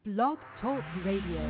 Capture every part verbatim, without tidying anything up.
Blog Talk Radio.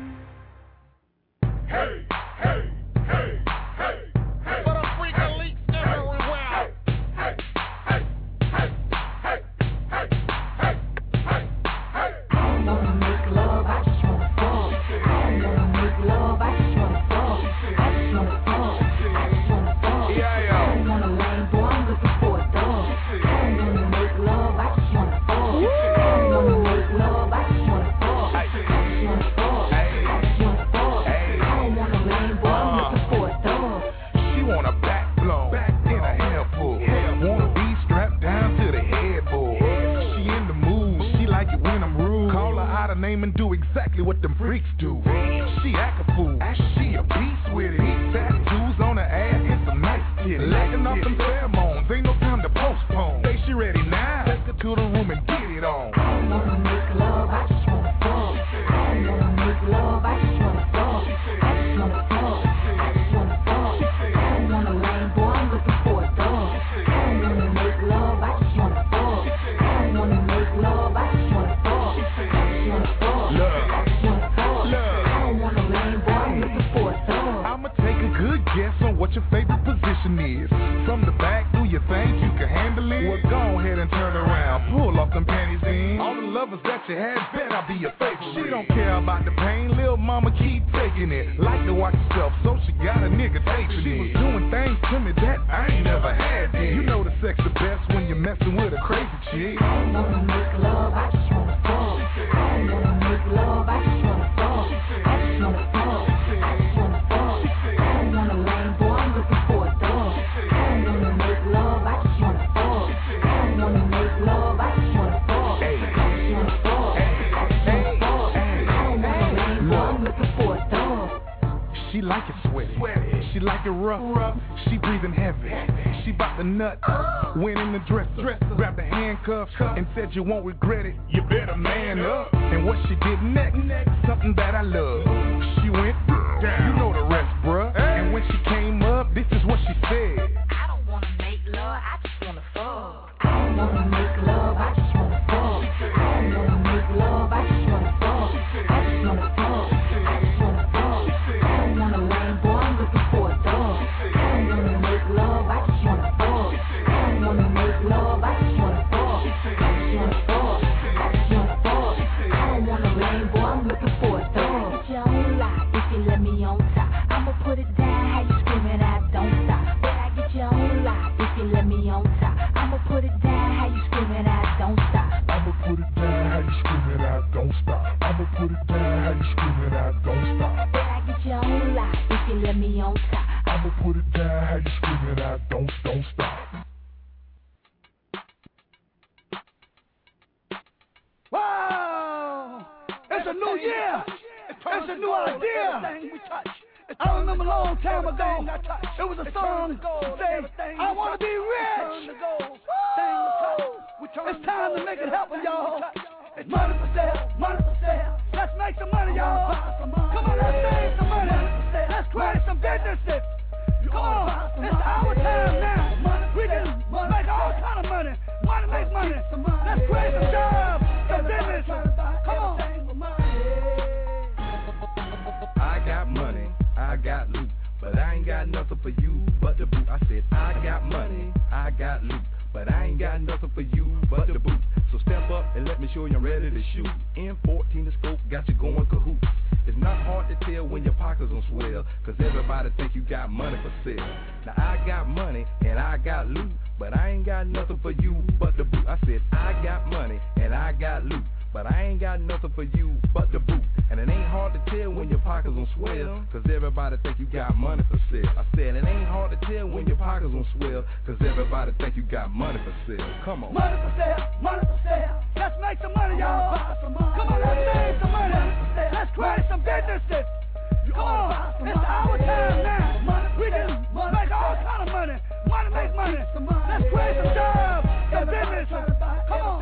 Hey, hey, hey, hey, hey. For the freaking leaks everywhere. Hey, hey, hey, hey, hey, hey, hey, hey, hey. I don't wanna make love, I just wanna fuck. I don't wanna make love, I just wanna fuck. I just wanna fuck, I just wanna fuck. Yeah, yeah. I don't want a lame boy, I'm looking for a dog. I don't wanna make love, I just wanna fuck. I don't wanna make love, I just wanna fuck. I just wanna fuck, I just wanna fuck. I don't want a lame boy, I'm looking for a dog. She want a back blow, back in a hair pull. Wanna be strapped down to the headboard. She in the mood, she like it when I'm rude. Call her out of name and do exactly what them freaks do. She act a fool, she a beast with it. Tattoos on her ass and some nice titties. Lacking off some pheromones, ain't no time to postpone. Say she ready now, take her to the room and get it on. I don't wanna make love, I just wanna fuck. I don't wanna make love, I just wanna fuck. I just wanna fuck, I just wanna fuck. I don't want a lame boy, I'm looking for a dog. I don't wanna make love, I just wanna fuck. I don't wanna make love, I just wanna fuck. I just wanna fuck, I just wanna fuck. I don't want a lame boy, I'm looking for a dog. I'ma take a good guess on what your favorite position is. From the back, do you think you can handle it? Well, go ahead and turn around, pull off them panties in. All the lovers that you had, bet I'll be your favorite. She don't care about the pain, lil' mama keep taking it. Like to watch herself, so she got a nigga taking it. She was doing things to me that I ain't never had then. You know the sex the best when you're messing with a crazy chick. I don't wanna make love, I just wanna fuck. I don't wanna make love, I just wanna fuck. I just wanna fuck, I just wanna fuck. I don't want a lame boy, I'm looking for a dog. I don't wanna make love, I just wanna fuck. I don't wanna make love, I just wanna fuck. I just wanna fuck, I just wanna fuck. I don't want a lame boy, I'm looking for a dog. She like it sweaty, she like it rough, she breathing heavy, she bout to nut, went in the dresser, grabbed the handcuffs, and said you won't regret it, you better man up. And what she did next, something that I love, she went down, you know the rest, bruh. And when she came up, this is what she said. I don't wanna make love, I just wanna fuck. I don't wanna make love, I just wanna fuck. I don't wanna make love, I just wanna fuck. I just wanna fuck, I just wanna fuck. I don't want a lame boy, I'm looking for a dog. I don't wanna make love, I just wanna fuck. I don't wanna make love, I just wanna fuck. I just wanna fuck, I just wanna fuck. I don't want a lame boy, I'm looking for a dog. Get your own life if you let me on top. I'ma put it down, how you screaming, I don't stop. But I get your own life if you let me on top. I'ma put it down, how you screaming, I don't stop. I'ma put it down, how you screaming, I don't stop. I'ma put it down, how you screaming, I don't stop. But I get your own life if you let me on top. I'ma put it down, how you screaming, I don't, don't stop. Wow! It's a new year! It's a new idea! I remember a long time ago, it was a song that say, I want to be rich! Woo! It's time to make it happen, y'all. It's money for sale, money for sale. Let's make some money, y'all. Come on, let's save some money. Let's create some businesses. Come on, it's our time now. We can make all kind of money. Money make money. Let's create some jobs, some business. Come on. I got money, I got loot, but I ain't got nothing for you but the boot. I said I got money, I got loot, but I ain't got nothing for you but the boot. So step up and let me show you I'm ready to shoot. M fourteen the scope got you going cahoots. It's not hard to tell when your pockets on swell, cause everybody think you got money for sale. Now I got money and I got loot, but I ain't got nothing for you but the boot. I said I got money and I got loot, but I ain't got nothing for you but the boot. And it ain't hard to tell when your pockets on swell, cause everybody think you got money for sale. I said it ain't hard to tell when your pockets on swell, cause everybody think you got money for sale. Come on. Money for sale, money for sale. Let's make some money, y'all. Come on, let's save some money. Let's create some businesses. Come on, it's our time now. We can make all kind of money. Money make money. Let's create some jobs, some businesses. Come on.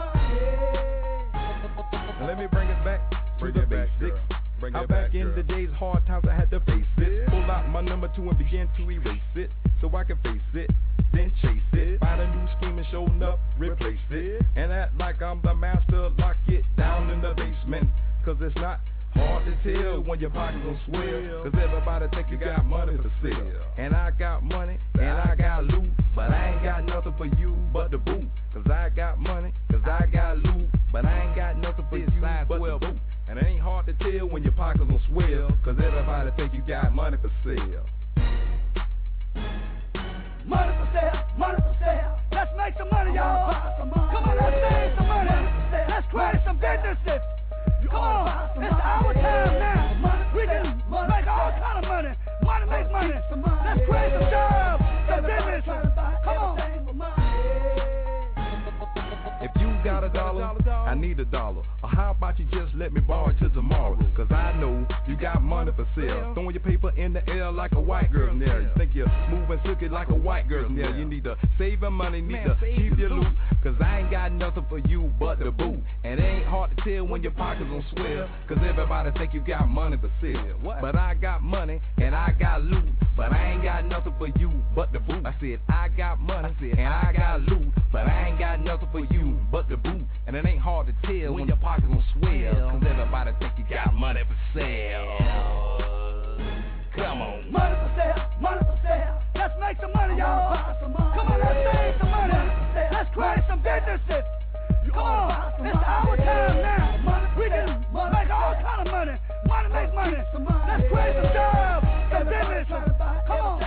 Now let me bring it back to the basics. Bring How it back back, in girl. the days, hard times, I had to face it. Pull out my number two and begin to erase it, so I can face it, then chase it. Find a new scheme and show up, replace it, and act like I'm the master. Lock it down in the basement. cause it's not hard to tell when your pockets gon' swell, cause everybody think you got money to sell. And I got money, and I got loot, but I ain't got nothing for you but the boot. Cause I got money, cause I got loot, but I ain't got nothing for you but the boot. And it ain't hard to tell when your pockets gon' swell, cause everybody think you got money for sale. Money for sale, money for sale. Let's make some money, y'all. Come on, let's save some money. Let's create some businesses. Come on, it's our time now. We can make all kind of money. Money makes money. Let's create some jobs, some business. Come on. If you got a dollar, I need a dollar. Or how about you just let me borrow it till tomorrow? Cause I know you got money for sale. Throwing your paper in the air like a white girl there. You think you're moving silky like a white girl there. You need to save your money, need to keep your loot. Cause I ain't got nothing for you but the boot. And it ain't hard to tell when your pockets gon' swell, cause everybody think you got money for sale. But I got money and I got loot, but I ain't got nothing for you but the boot. I said I got money and I got loot, but I ain't got nothing for you but the boot. And it ain't hard to tell when your pockets gon' swell, cause everybody think you got money for sale. Come on. Money for sale, money for sale. Let's make some money, y'all. Come on, let's save some money. Let's create some businesses. Come on, it's our time now. We can make all kind of money. Money makes money. Let's create some jobs, some business. Come on.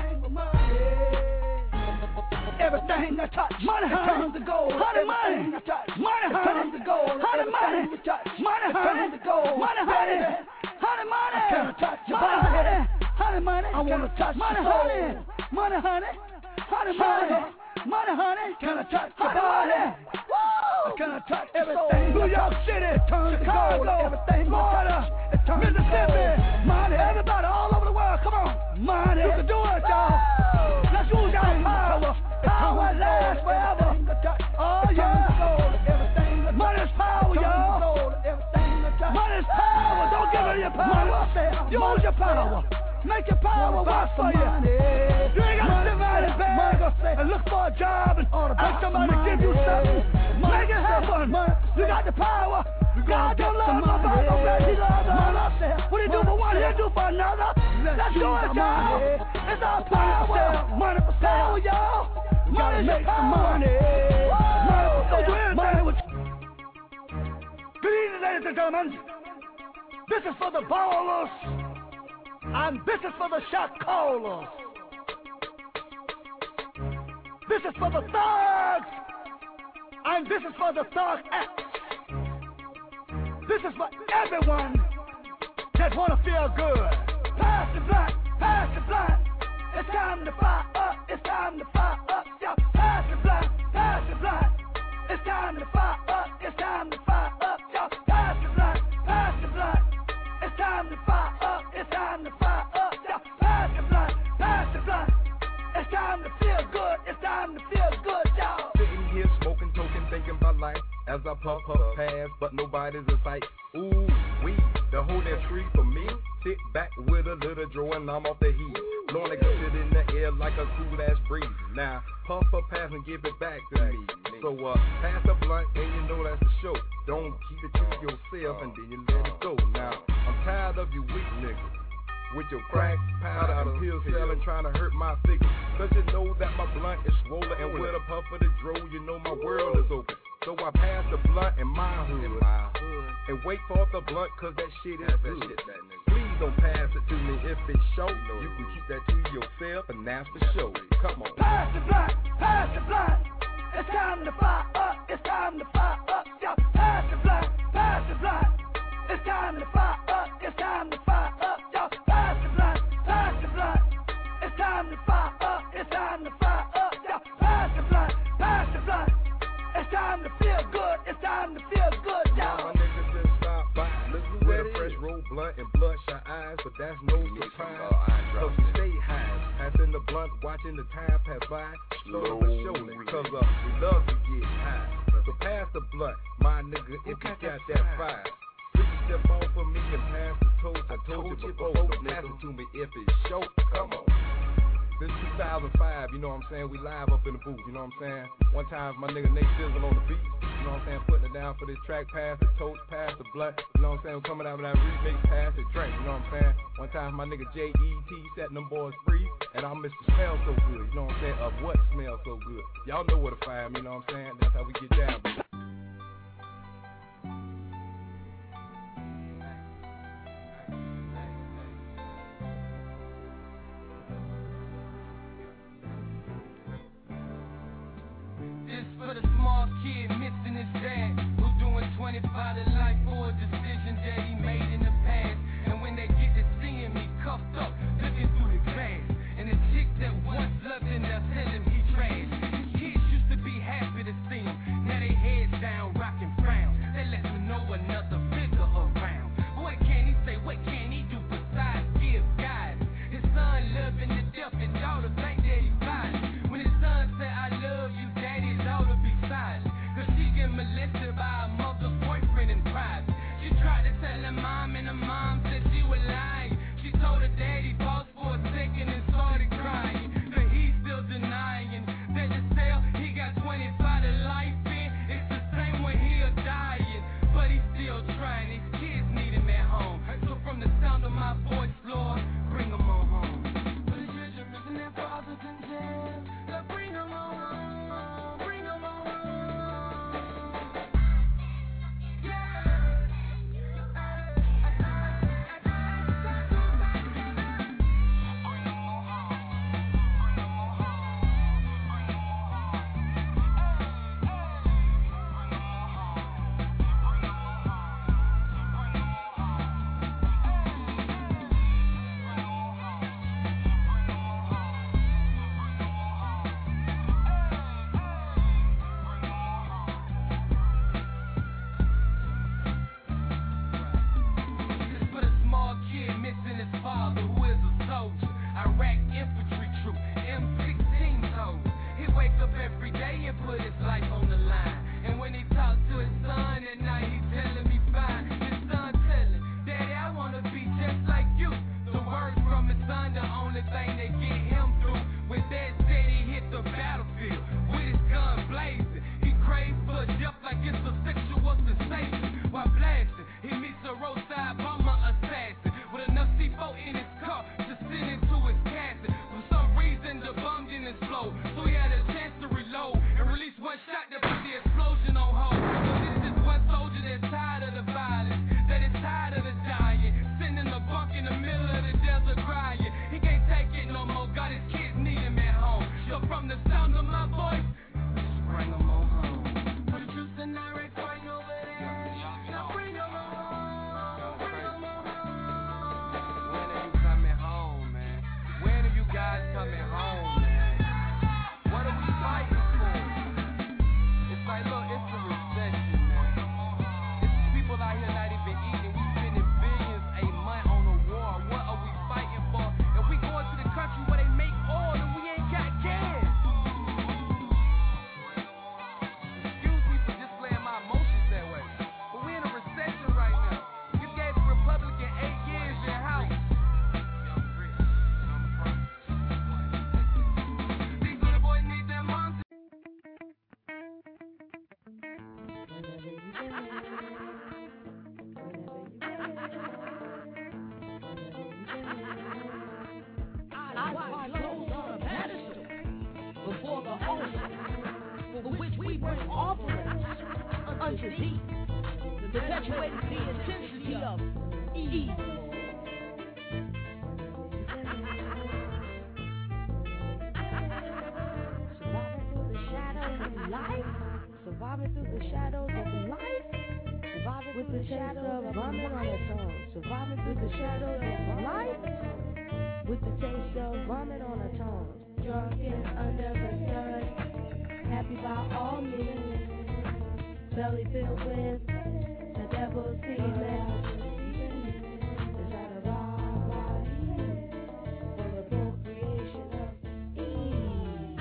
Everything I touch, money turns to gold. Honey, money, money turns to gold. Honey, money, money turns to gold. Money, honey, honey, money. I can't touch your body. Honey, money, I wanna touch money, honey, money, honey, honey, money, money, honey. Can I touch your body? Woo! Can I touch everything? New York City, turn to gold. Everything, Florida, Mississippi, money. Everybody all over the world, come on, money. You can do it, y'all. Let's use y'all power. Power lasts forever. Oh yeah. Money's power, y'all. Money's power. Don't give it your power. Use your power. Make your power work for you. You ain't got to sit right in bed and look for a job and ask somebody to give you something. Make it happen. You got the power. God don't love nobody, nobody he loves us. What he do for one, he'll do for another. Let's do it, y'all. It's our power. Money for sale, y'all. Money's your power. Money for sale. Good evening, ladies and gentlemen. This is for the ballers. And this is for the shot callers. This is for the thugs. And this is for the thug acts. This is for everyone that want to feel good. Pass the blunt, pass the blunt. It's time to fire up, it's time to fire up. Yeah, pass the blunt, pass the blunt. It's time to fire up, it's time to fire up. Yeah, pass the blunt, pass the blunt. It's time to fire up, it's time to fire up. Yeah, pass the blunt, pass the blunt. It's time to feel good, it's time to feel good, y'all. Sitting here smoking, token, thinking about life as I puff, puff, pass, but nobody's in sight. Ooh, we, the whole damn tree for me. Sit back with a little draw and I'm off the heat. Blowing like a sit in the air like a cool ass breeze. Now, puff up, pass and give it back to me. So, uh, pass the blunt and you know that's the show. Don't keep it to yourself and then you let it go. Now, I'm tired of you weak niggas with your crack, powder, and pill selling, trying to hurt my figure. Cause you know that my blunt is swollen, and with a puff of the dro, you know my world is open. So I pass the blunt in my hood, in my hood. And wait for the blunt, cause that shit is good. Shit, please don't pass it to me if it's show. You can keep that to yourself, and that's the show. Come on. Pass the blunt, pass the blunt. It's time to fire up, it's time to fire up. Yeah, pass the blunt, pass the blunt. It's time to fire up, it's time to fire up. Yeah, pass the blunt, pass the blunt. It's time to fire up, it's time to fire up. Yeah, pass the blunt, pass the blunt. It's time to feel good, it's time to feel good, y'all. My niggas just stop by. Listen with a fresh roll blunt and bloodshot eyes, but that's no surprise. So we stay high, passing the blunt, watching the time pass by. Slow but surely, cause uh, we love to get high. So pass the blunt, my nigga, if you got that fire. Please step off of me and pass the toast. I told you before, so pass it to me if it's short. Come on. This two thousand five, you know what I'm saying? We live up in the booth, you know what I'm saying? One time my nigga Nate Sizzle on the beat, You know what I'm saying? Putting it down for this track, pass the toast, pass the blunt. You know what I'm saying? Coming out with that remix, pass the drink. You know what I'm saying? One time my nigga J E T setting them boys free, and I miss the smell so good. You know what I'm saying? Of what smells so good? Y'all know where to find me. You know what I'm saying? That's how we get down, baby. For the small kid missing his dad, who doing twenty-five to life for a decision that he made in the past. And when they get to seeing me cuffed up, looking through the glass, and the chick that once loved him, now tell him he trash. His kids used to be happy to see him, now they heads down, rockin' frown. That lets me know another figure around. What can he say, what can he do besides give guidance? His son loving to death, and daughter think that he's violent. When his son said, I love you, daddy's daughter be silent, cause she get molested by her mother's boyfriend in private. She tried to tell her mom, and her mom said she was lying. She told her daddy paused for a second and started crying, but he's still denying that the cell he got twenty-five to life in. It's the same way he'll dying, but he's still trying. His kids need him at home, so from the sound of my voice, Lord, bring him on home. For the children missing their fathers in jail, Lord, bring him on home, bring him on home. Unto thee, perpetuating the intensity of evil. Surviving through the shadows of life, surviving through the shadows of life, surviving with the shadow of vomit on the tongue, surviving through the shadows of life, with the taste of vomit on the tongue, drunken under the sun, happy by all means. Belly filled with the devil's demons. Inside of our body, for the procreation of Eve.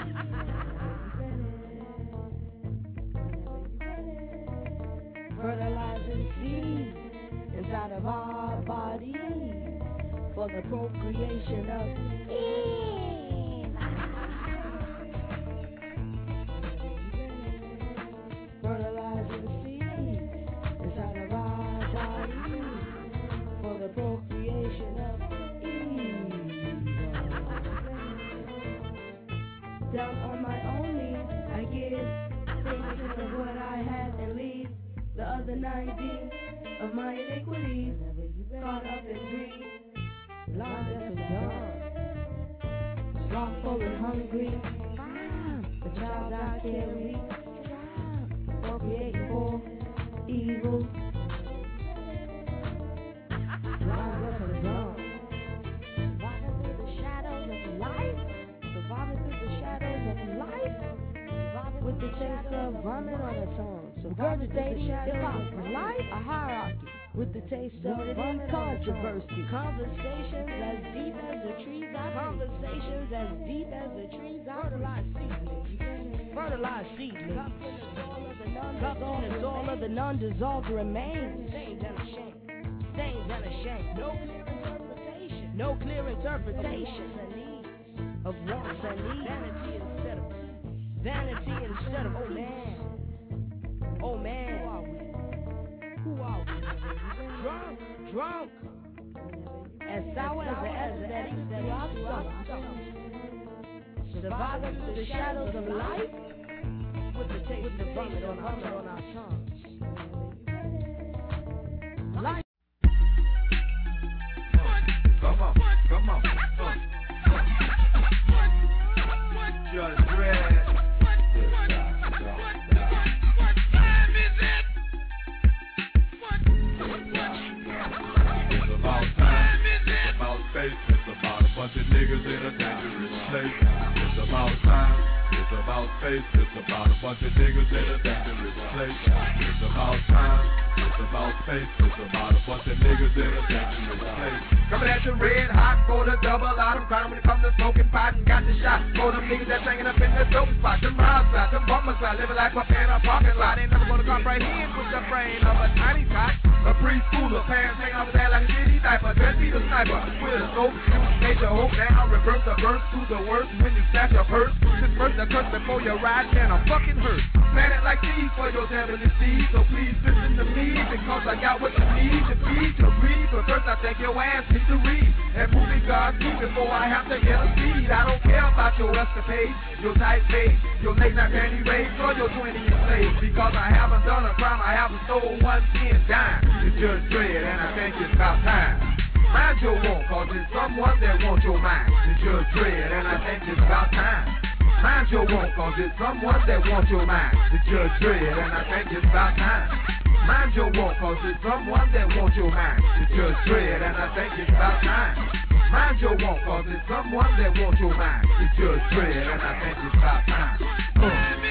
Fertilizing seeds inside of our body, for the procreation of Eve. Fertilizing down on my own knees. I give things of what I had and leave the other ninety of my iniquities. Caught up in greed, blind as a dog, slothful and hungry. The child I carry, procreate for evil. Blind as a dog, surviving through the shadows of life, surviving through the shadows of life, with the taste of vomit on the tongue, regurgitating hip-hop life, a hierarchy. With the taste of controversy, conversations as deep as the trees I conversations as deep as the trees I fertilized seedlings, fertilized seedlings, cupped in the soil of the non-dissolved remains, stains and a shame, stains and a shame, no clear interpretation, no clear interpretation of wants and needs, vanity instead of vanity instead of oh man, oh man, who are we? Who are we? Drunk, drunk, as sour as the acid that eats throughout summer. Surviving through the shadows of life, with the taste of vomit on our tongues. Life. Come on, come on. Just red. It's about a bunch of niggas in a dangerous place. It's about time. It's about face. It's about a bunch of niggas in a dangerous place. It's about time. It's about face. It's about a bunch of niggas in a dangerous place. Coming at you red hot for the double out. I'm crying when it comes to smoking pot and got the shot. For them niggas that's hanging up in the dope spot. Them miles out, them bumpers out. Living like my pan in a parking lot. Ain't never gonna comprehend with the brain of a tiny tot. A preschooler, pants hanging off his head like a shitty diaper. Dress be the sniper. With a scope, shoot, major hope. Now reverse the verse to the worst when you stash your purse. Disperse the curse before you ride, and I'm fucking hurt. Planet like these for your devilish seeds. So please listen to me, because I got what you need to feed, to breathe. But first I think your ass needs to read and prove me God's truth before I have to intercede. I don't care about your escapades, your tight face, your late night panty raids, or your twenty enslaved. Because I haven't done a crime, I haven't stole one ten dime. It's just dread, and I think it's about time. Mind your want, cause it's someone that wants your mind. It's just dread, and I think it's about time. Mind your want, cause it's someone that wants your mind. It's just dread, and I think it's about time. Mind your want, cause it's someone that wants your mind. It's just dread, and I think it's about time. Mind your want, cause it's someone that wants your mind. It's just dread, and I think it's about time. Uh.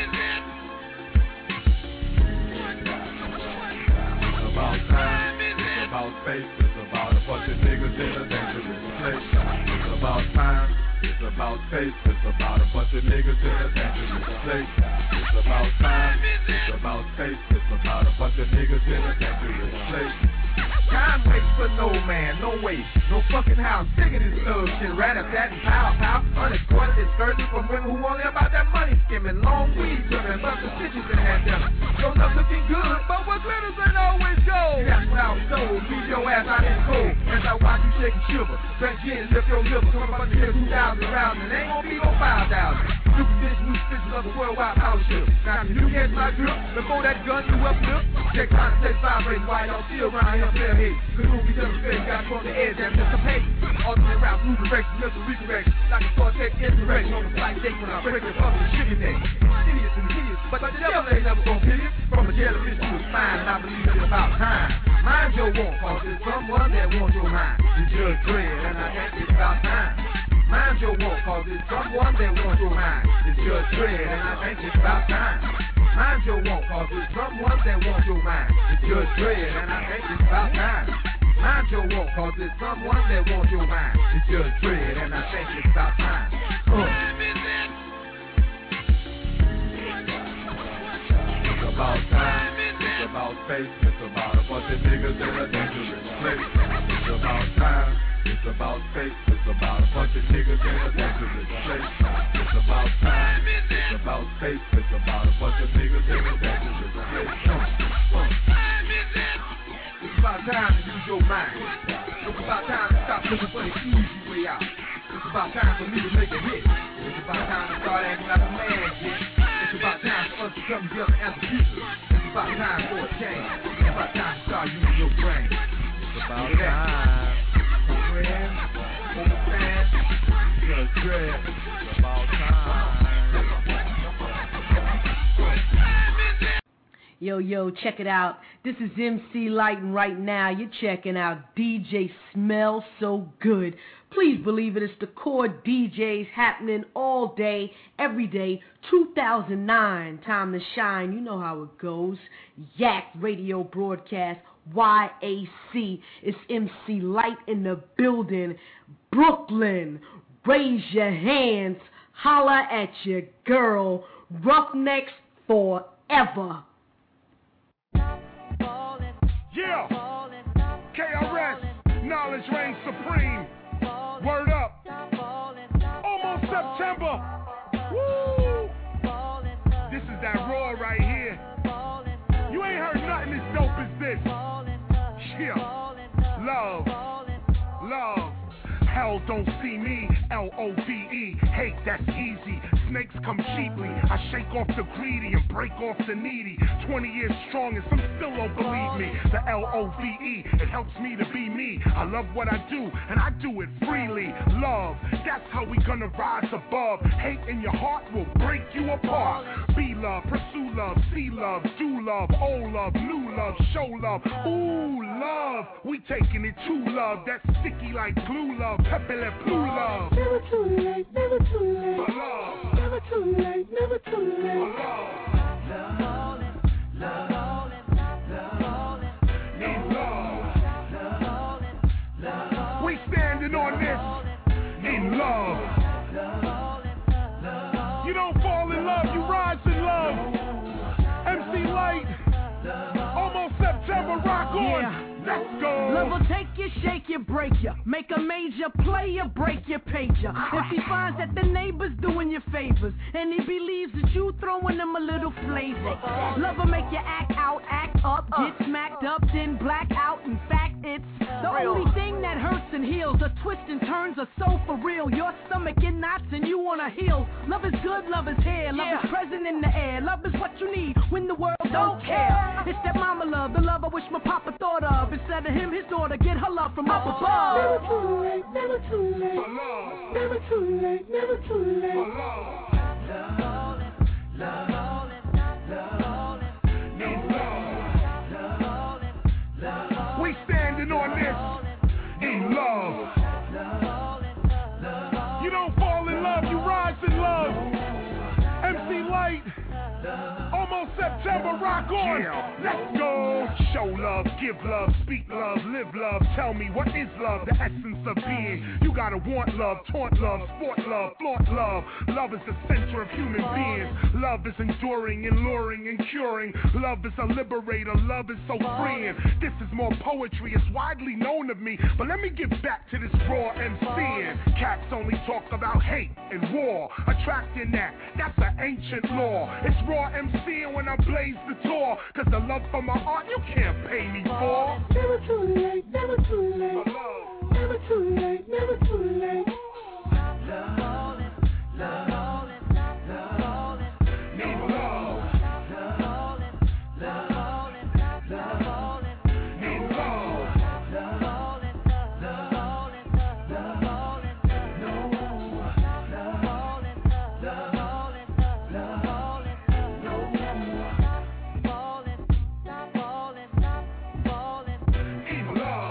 It's about time. It's about space. It's about a bunch of niggas in a dangerous place. It's about time. It's about space. It's about a bunch of niggas in a dangerous place. It's about time. It's about space. It's about a bunch of niggas in a dangerous place. Time waits for no man, no way, no fucking house. Sick of this thug shit, rat-a-tat and pow-pow. Unescorted excursions from women who only about that money skimming. Long weed swimming, busting stitches in that them. Show up looking good, but what glitters ain't always gold. That's what I was told, leave your ass out in the cold. As I watch you shake and shiver, drink gin, lift your liver. Come up to the two thousand rounds, and ain't gonna be no five thousand. Super fish, new stitches of a worldwide power ship. Now can you catch my grip before that gun you uplift? Check time to stay vibrating while y'all see around here fair hate. Cause who be just face, got from the edge, that's just a pace. Alternate routes, new directions, just a redirect. Like a Cortex insurrection on the flight deck when I break it up with a shipping neck. Hideous and hideous, but the devil ain't never gonna pity it. From a jellyfish to a spine, and I believe it's about time. Mind your want, cause it's someone that wants your mind. It's just dread, and I think it's about time. Mind your want, cause it's someone that wants your mind. It's just dread, and I think it's about time. Mind your want, cause it's someone that wants your mind. It's just dread, and I think it's about time. Mind your want, cause it's someone that wants your mind. It's just dread, and I think it's about time. Uh. It's about time. It's about space. It's about a bunch of niggas in a dangerous place. It's about time. It's about space. It's about a bunch of niggas in a dangerous place. It's about time. It's about space. It's about a bunch of niggas in a dangerous place. Uh. Uh. It's about time to use your mind. It's about time to stop looking for the easy way out. It's about time for me to make a hit. It's about time to start acting like a man, shit. It's about time for us to come together as a people. It's about time for a change. It's about time to start using your brain. It's about time for friends, for the fans, just dread. It's about time. Yo, yo, check it out. This is M C Light, and right now you're checking out D J Smell So Good. Please believe it, it's the core D Js happening all day, every day. two thousand nine, time to shine. You know how it goes. Yak Radio broadcast, Y A C. It's M C Light in the building. Brooklyn, raise your hands. Holla at your girl. Roughnecks forever. Yeah, K R S, knowledge reigns supreme. Word up. Almost September. Woo! This is that raw right here. You ain't heard nothing as dope as this. Yeah. Love. Love. Hell don't see me. L O V E. Hate, that's easy. Snakes come cheaply. I shake off the greedy and break off the needy. Twenty years strong and some still don't believe me. The L O V E, it helps me to be me. I love what I do and I do it freely. Love, that's how we gonna rise above. Hate in your heart will break you apart. Be love, pursue love, see love, do love, old love, new love, show love. Ooh, love, we taking it to love. That's sticky like glue love, pepe le blue love. Never too late, never too late. For love. Never too late, never too late. For love. Love, love, love, need love. We standing on this in love. You don't fall in love, you rise in love. M C Light, almost September, rock on. Yeah. Let's go. Love will take you, shake you, break you. Make a major player, break your pager. If he finds that the neighbor's doing you favors, and he believes that you throwing him a little flavor. Love will make you act out, act up, get smacked up, then black out. In fact, it's the only thing that hurts and heals. The twists and turns are so for real. Your stomach in knots and you wanna heal. Love is good, love is here. Love is present in the air. Love is what you need when the world don't care. It's that mama love, the love I wish my papa thought of. Instead of him, his daughter, get her love from up above. Never too late, never too late. For love. Never too late, never too late. For love. Love, love, love, need love. We standing on this in love. You don't fall in love, you rise in love. M C Light, almost September, rock on. Yeah. Let's go. Show love, give love, speak love, live love. Tell me, what is love? The essence of being. You gotta want love, taunt love, sport love, flaunt love. Love is the center of human beings. Love is enduring, alluring, and curing. Love is a liberator. Love is so freeing. This is more poetry. It's widely known of me. But let me get back to this raw MCing. Cats only talk about hate and war. Attracting that. That's an ancient law. It's raw MCing when I blaze the tour. Cause the love for my art you can't pay me for. Never too late, never too late. Never too late, never too late. Love, love, love, need love. Love, love, love, need love. Need love.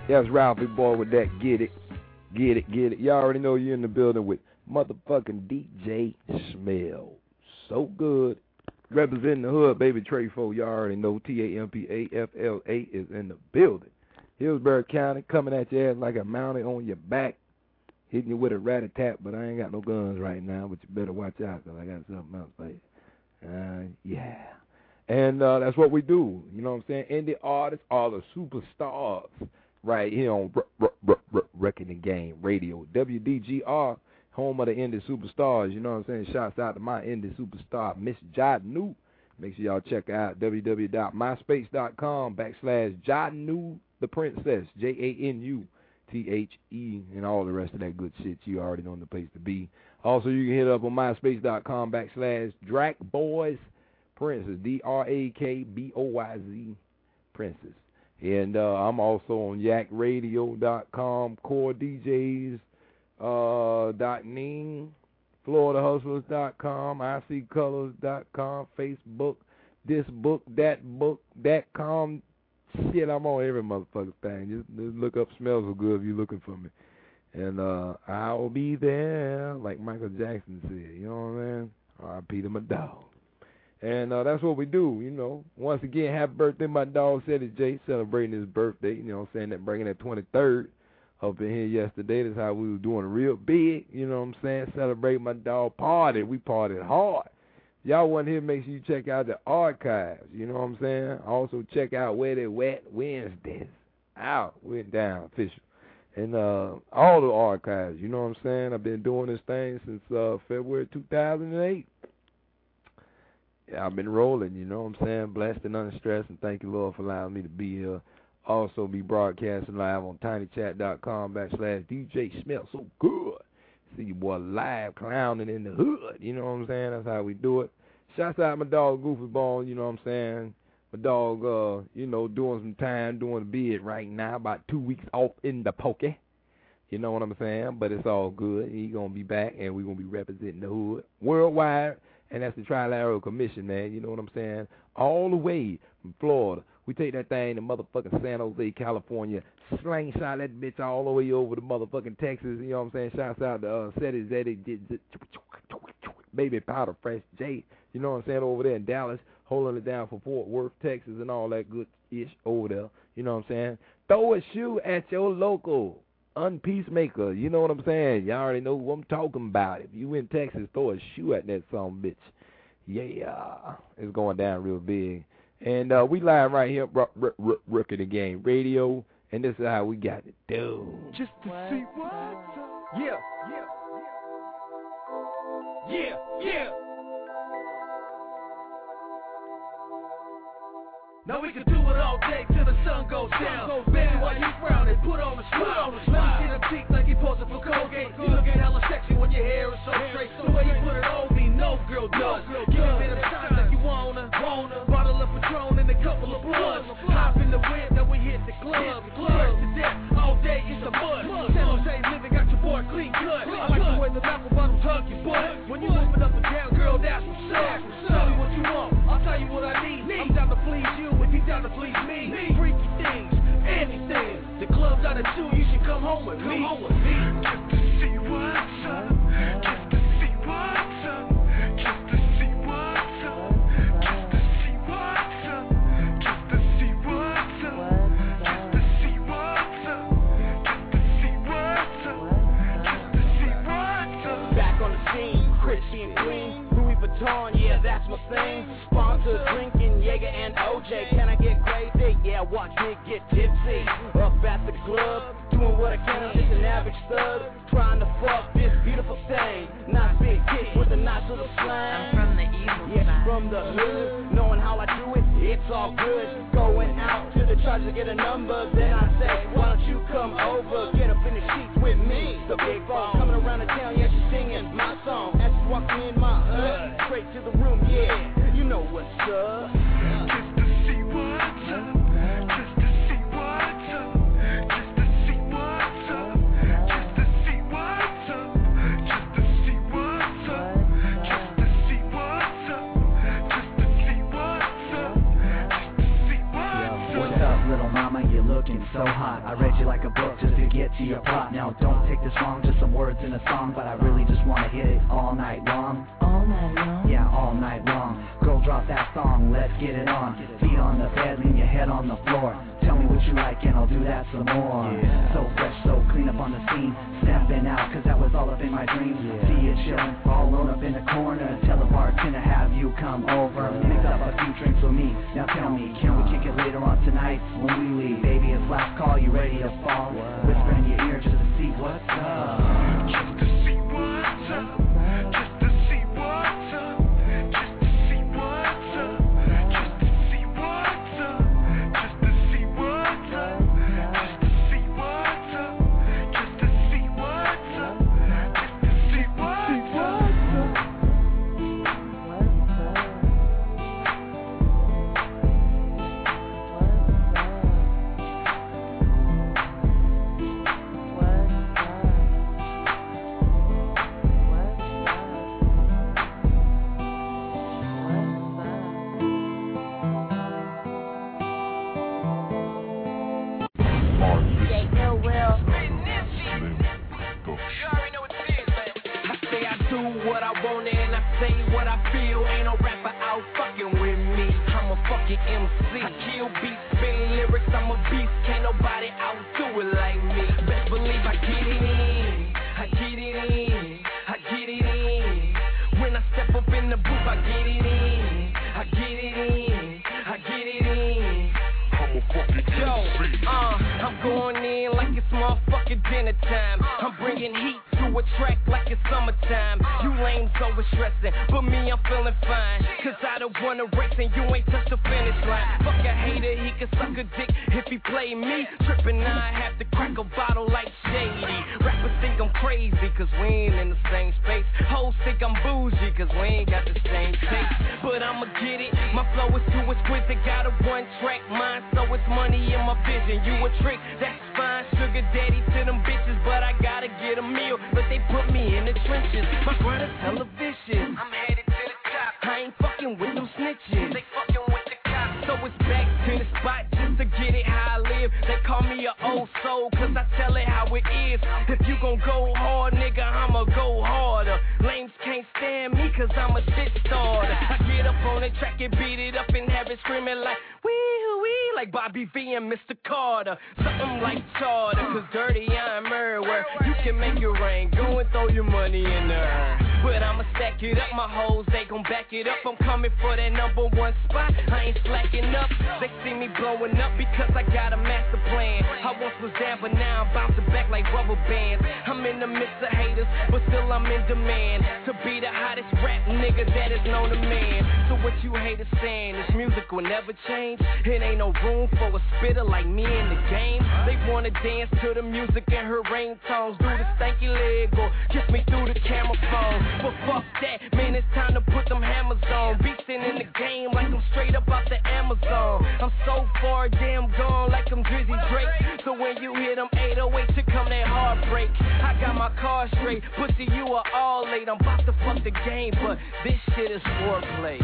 That's Ralphie Boy with that Get It, Get It, Get It. You already know you're in the building with motherfucking D J Smell. So good. Representing the hood, baby Trey Fo. You already know T A M P A F L A is in the building. Hillsborough County coming at your ass like a mounted on your back, hitting you with a rat-a-tat, but I ain't got no guns right now, but you better watch out because I got something else for you. Uh, yeah. And uh, that's what we do. You know what I'm saying? Indie artists are the superstars right here on R- R- R- R- Reckoning Game Radio. W D G R, home of the indie superstars. You know what I'm saying? Shouts out to my indie superstar, Miss Jadnu. Make sure y'all check out www.myspace.com backslash Jadnu the Princess, J A N U T H E, and all the rest of that good shit. You already know the place to be. Also, you can hit up on myspace.com backslash Drac Boys Princess, D R A K B O Y Z Princess. And uh, I'm also on yak radio dot com, core D Js, uh, dot ning, florida hustlers dot com, I C colors dot com, Facebook, this book, that book, that com. Shit, I'm on every motherfucking thing. Just, just look up Smell So Good if you're looking for me. And uh, I'll be there, like Michael Jackson said. You know what I mean? R I P to my dog. And uh, that's what we do, you know. Once again, happy birthday, my dog, Ceddy J, celebrating his birthday. You know what I'm saying? That bringing that twenty-third up in here yesterday. That's how we was doing real big. You know what I'm saying? Celebrate my dog. Party. We partied hard. Y'all want here, make sure you check out the archives. You know what I'm saying? Also check out Where They Wet Wednesdays. Out. Went down official. And uh, all the archives. You know what I'm saying? I've been doing this thing since uh, February two thousand eight. Yeah, I've been rolling, you know what I'm saying? Blessed and unstressed, and thank you, Lord, for allowing me to be here. Also be broadcasting live on tinychat.com backslash DJ Smell So Good. See you boy live clowning in the hood, you know what I'm saying? That's how we do it. Shouts out my dog Goofy Bone, you know what I'm saying? My dog, uh, you know, doing some time, doing a bid right now, about two weeks off in the pokey. You know what I'm saying? But it's all good. He going to be back, and we going to be representing the hood worldwide. And that's the Trilateral Commission, man. You know what I'm saying? All the way from Florida. We take that thing to motherfucking San Jose, California. Slingshot that bitch all the way over to motherfucking Texas. You know what I'm saying? Shouts out to uh, Ceddy Zeddy, Baby Powder Fresh J. You know what I'm saying? Over there in Dallas, holding it down for Fort Worth, Texas, and all that good ish over there. You know what I'm saying? Throw a shoe at your local unpeacemaker. You know what I'm saying? Y'all already know what I'm talking about. If you in Texas, throw a shoe at that son bitch. Yeah, it's going down real big. And uh, we live right here, Rookie the Game Radio, and this is how we got to do. Just to what? See what's up. Yeah, yeah, yeah, yeah. Now we can do it all day till the sun goes down. Baby, while you frowning, put on a smile. Let me see the cheek like he posing for Colgate. You looking hella sexy when your hair is so straight. The way you put it on me, no girl does. Give me a bit of shots like you wanna. Bottle of Patron and a couple of bloods. Hop in the wind, then we hit the club. Club to death, all day it's a mud. San Jose living, got your boy clean cut. I like the way the apple bottoms hug your butt. When you moving up and down, girl, that's what's up. Tell me what you want, I'll tell you what I need. I'm down to please you if you down to please me. Freaky things, anything. The club's out of two, you should come home with me. Come home with me. Just to see what's up. Just to see what's up. Just to see what's up. Just to see what's up. Just to see what's up. Just to see what's up. Just to see what's up. Just to see what's up. Back on the scene, Christian Queen, Louis Vuitton, yeah, that's my thing. Sponsor drinking Jaeger and O J. Can I get crazy? Yeah, watch me get tipsy. Up at the club, doing what I can. I'm just an average stud, trying to fuck this beautiful thing. Nice big kick with a nice little slang. I'm from the evil yeah, side. from the hood, knowing how I do it, it's all good. Going out to the charge to get a number, then I say, why don't you come over, get up in the sheets with me. The big ball coming around the town, yeah, she's singing my song as she's walking in my hood. Straight to the room, yeah, you know what's up. Just to see what's up. Just to see what's up. Just to see what's up. Just to see what's up. Just to see what's up. Just to see what's up. Just to see what's up. Just to see what's up. What's up, little mama? You're looking so hot. I read you like a book just to get to your plot. Now don't take this wrong, just some words in a song, but I really just wanna hit it all night long. All night long? Yeah, all night long. Girl, drop that song, let's get it on. Feet on the bed, lean your head on the floor. Tell me what you like and I'll do that some more. Yeah. So fresh, so clean up on the scene. Stepping out, cause that was all up in my dreams. Yeah. See you chillin', all alone up in the corner. Tell the bartender have you come over. Mix up a few drinks with me. Now tell me, can we kick it later on tonight when we leave? Baby, it's last call, you ready to fall? Whisper in your ear just to see what's up. Just to see what's up. Just to see what's up. Just to see what's up. Just to see what's up. Just to see what's up. Just to see what's up. Just to see what's up. Just to see what's up. What I want and I say what I feel. Ain't no rapper out fucking with me. I'm a fucking M C. I kill beats, spin lyrics. I'm a beast. Can't nobody outdo it like me. Best believe I get it in. I get it in. I get it in. When I step up in the booth, I get it in. I get it in. I get it in. I'm a fucking Yo, uh, I'm going in like it's motherfucking dinner time. I'm bringing heat to a track like it's summertime. You lames always stressing, but me I'm feeling fine. Cause I don't wanna race and you ain't touched the finish line. Fuck a hater, he can suck a dick if he play me. Trippin', I have to crack a bottle like Shady. Rappers think I'm crazy cause we ain't in the same space. Hoes think I'm bougie cause we ain't got the same taste. But I'ma get it, my flow is too exquisite. Got a one track mind, so it's money in my vision. You a trick, that's fine. Sugar daddy to them bitches, but I gotta get a meal. But they put me in the trenches. My grind is hella vicious. I'm headed to the top. I ain't fucking with them snitches. They fucking with the cops. So it's back to the spot just to get it how I live. They call me a old soul, cause I tell it how it is. If you gon' go hard, nigga, I'ma go harder. Lames can't stand me cause I'm a shit starter. I get up on the track and beat it up and have it screaming like wee-hoo-wee, like Bobby V and Mister Carter. Something like Charter, cause dirty I'm everywhere. You can make it rain, go and throw your money in there. But I'ma stack it up, my hoes, they gon' back it up. I'm coming for that number one spot, I ain't slacking up. They see me blowing up because I got a master plan. I once was down, but now I'm bouncing back like rubber bands. I'm in the midst of haters, but still I'm in demand to be the hottest rap nigga that is known to man. So what you haters saying, this music will never change. It ain't no room for a spitter like me in the game. They wanna dance to the music and her ringtones, do the stanky leg or kiss me through the camera phone. But fuck that, man, it's time to put them hammers on. Beastin' in the game like I'm straight up out the Amazon. I'm so far damn gone like I'm Drizzy Drake. So when you hear them eight oh eight, here come that heartbreak. I got my car straight, pussy you are all late. I'm about to fuck the game, but this shit is foreplay.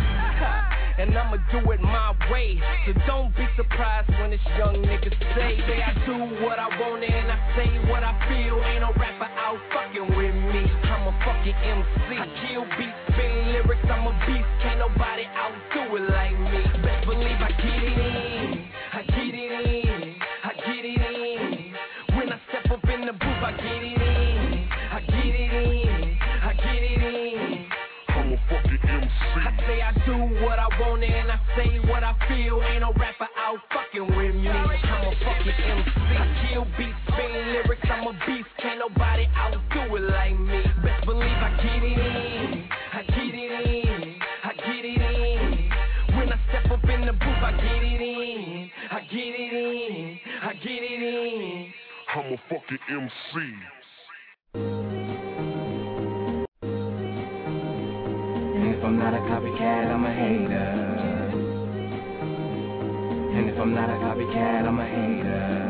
And I'ma do it my way. So don't be surprised when this young nigga say, say I do what I want and I say what I feel. Ain't no rapper out fucking with me. I'm a fucking M C. I kill beats, spin lyrics, I'm a beast. Can't nobody outdo it like me. Best believe I get it in. I get it in. I get it in. When I step up in the booth, I get it in. I get it in. I get it in. I'm a fucking M C. I say I do what I want and I say what I feel. Ain't no rapper out fucking with me. I'm a fucking M C. I kill beats, spin lyrics, I'm a beast. Can't nobody outdo it like me. Best believe I get it in. I get it in. I get it in. When I step up in the booth, I get it in. I get it in. I get it in. I'm a fucking M C. And if I'm not a copycat, I'm a hater. And if I'm not a copycat, I'm a hater.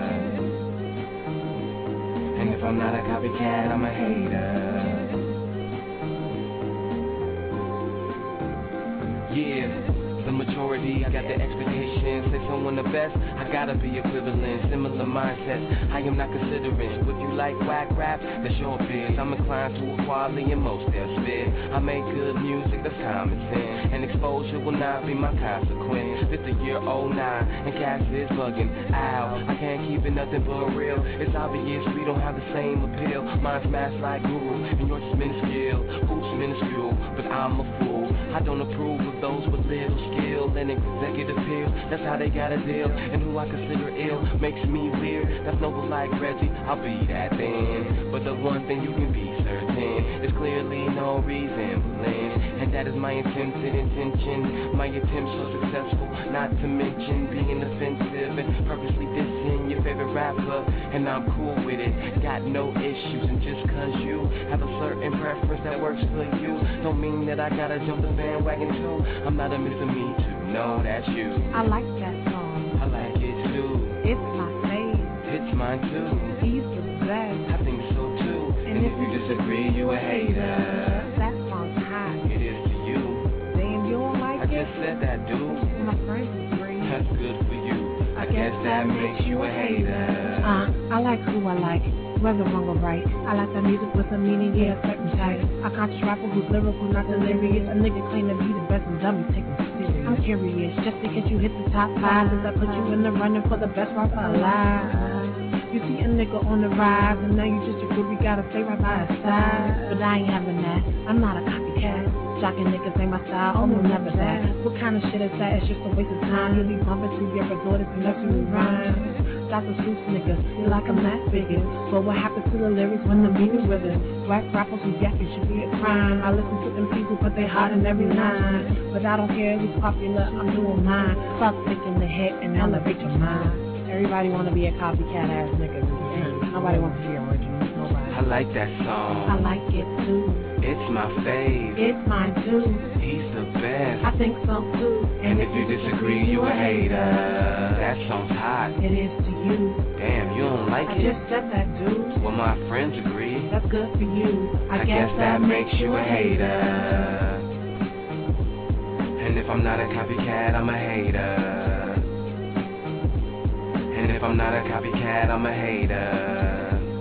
And if I'm not a copycat, I'm a hater. Yeah, the majority authority, got the expectations. Say someone the best, I gotta be equivalent. Similar mindset, I am not considering. Would you like whack rap? That's your biz. I'm inclined to equality in most aspects. I make good music, that's common sense. And exposure will not be my consequence. It's the year oh nine, and Cass is bugging. Ow, I can't keep it nothing but real. It's obvious we don't have the same appeal. Mine's mass like Guru, and yours is minuscule. Who's minuscule, but I'm a fool. I don't approve of those with little skill and executive appeal. That's how they got a deal. And who I consider ill makes me weird. That's noble like Reggie, I'll be that then. But the one thing you can be certain is clearly no resemblance. And that is my attempted intention. My attempts so successful, not to mention being offensive and purposely dissing your favorite rapper. And I'm cool with it, got no issues. And just cause you have a certain preference that works for you, don't mean that I gotta jump the bandwagon too. I'm not a Mister Me Too, no, that's you. I like that song. I like it too. It's my fave. It's mine too. He's the best. I think so too. And, and if you disagree, you a hater. That song's hot. It is to you. Damn, you don't like I it? I just said that, dude. My friends agree. That's good for you. I, I guess, guess that makes you a hater. Uh, I like who I like. Whether wrong or right, I like that music with a meaning, yeah, certain type. A conscious rapper who's lyrical, not delirious. A nigga claim to be the best and dummy, take him serious. I'm curious, just because you hit the top five, does that put you in the running for the best rapper alive? You see a nigga on the rise, and now you just a groupie, gotta stay right by his side. But I ain't having that, I'm not a copycat. Shocking niggas ain't my style, oh no, never that. What kind of shit is that? It's just a waste of time. You'll be bumping through your resort if you nursery rhymes. Doctor Seuss niggas, you like a math figure. But what happens to the lyrics when the meaning withers? Rap rappers who yakking should be a crime. I listen to them people, but they hot in every line. But I don't care who's popular, I'm doing mine. Fuck thinking the head and elevate your mind. Everybody wanna be a copycat ass nigga. Nobody wants to be original. Nobody. I like that song. I like it too. It's my fave. It's mine too. He's the best. I think so too. And, and if you disagree, you a hater. That song's hot. It is to you. Damn, you don't like I it? I just said that, dude. Well, my friends agree. That's good for you. I, I guess, guess that makes you a hater. And if I'm not a copycat, I'm a hater. And if I'm not a copycat, I'm a hater.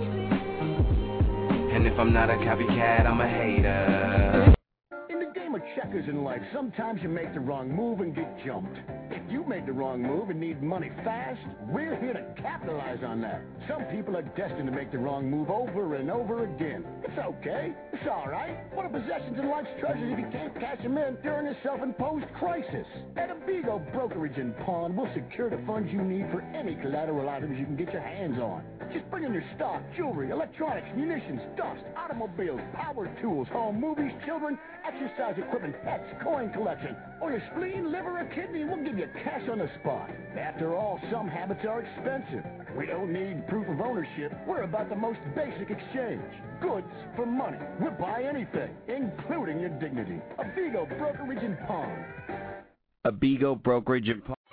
And if I'm not a copycat, I'm a hater. In the game of checkers in life, sometimes you make the wrong move and get jumped. If you made the wrong move and need money fast, we're here to capitalize on that. Some people are destined to make the wrong move over and over again. It's okay. It's all right. What are possessions in life's treasures if you can't cash them in during a self-imposed crisis? At Abigo Brokerage and Pawn, we'll secure the funds you need for any collateral items you can get your hands on. Just bring in your stock, jewelry, electronics, munitions, dust, automobiles, power tools, home movies, children, exercise equipment, pets, coin collection, or your spleen, liver, or kidney. We'll give you cash on the spot. After all, some habits are expensive. We don't need proof of ownership. We're about the most basic exchange. Goods for money. We'll buy anything, including your dignity. Abigo Brokerage and Pawn. Abigo Brokerage and Pawn.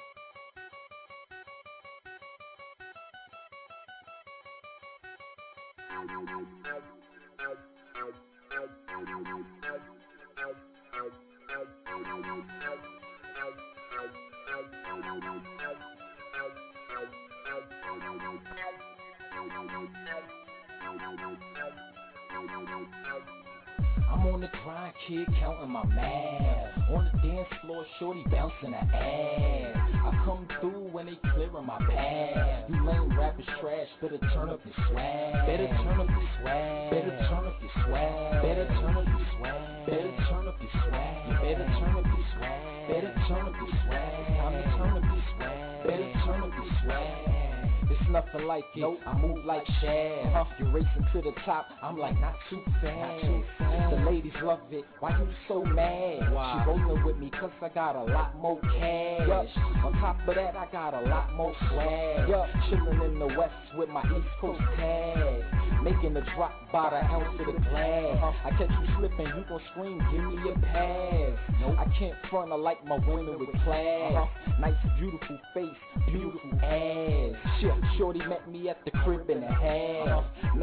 I'm on the grind, kid, counting my math. On the dance floor, shorty bouncing her ass. I come through when they clearing my path. You lame rappers trash, better turn up your swag. Better turn up your swag. Better turn up your swag. Better turn up your swag. Better turn up your swag. You better turn up your swag. Better turn up your swag. It's time to turn up your swag. Better turn up your swag. It's nothing like it. Nope. I move like Shad. Huh. You're racing to the top. I'm like not too fast. Not too fast. The ladies love it. Why you so mad? Wow. She rolling with me cause I got a lot more cash. Yup. On top of that, I got a lot more swag. Yup. Chilling in the west with my East Coast tag. Making a drop by the ounce of the glass. Uh-huh. I catch you slipping, you gon' scream, give me a pass. Nope. I can't front, I like my women with class. Uh-huh. Nice, beautiful face, beautiful ass. Shit, shorty met me at the crib in a half. Uh-huh. No accent,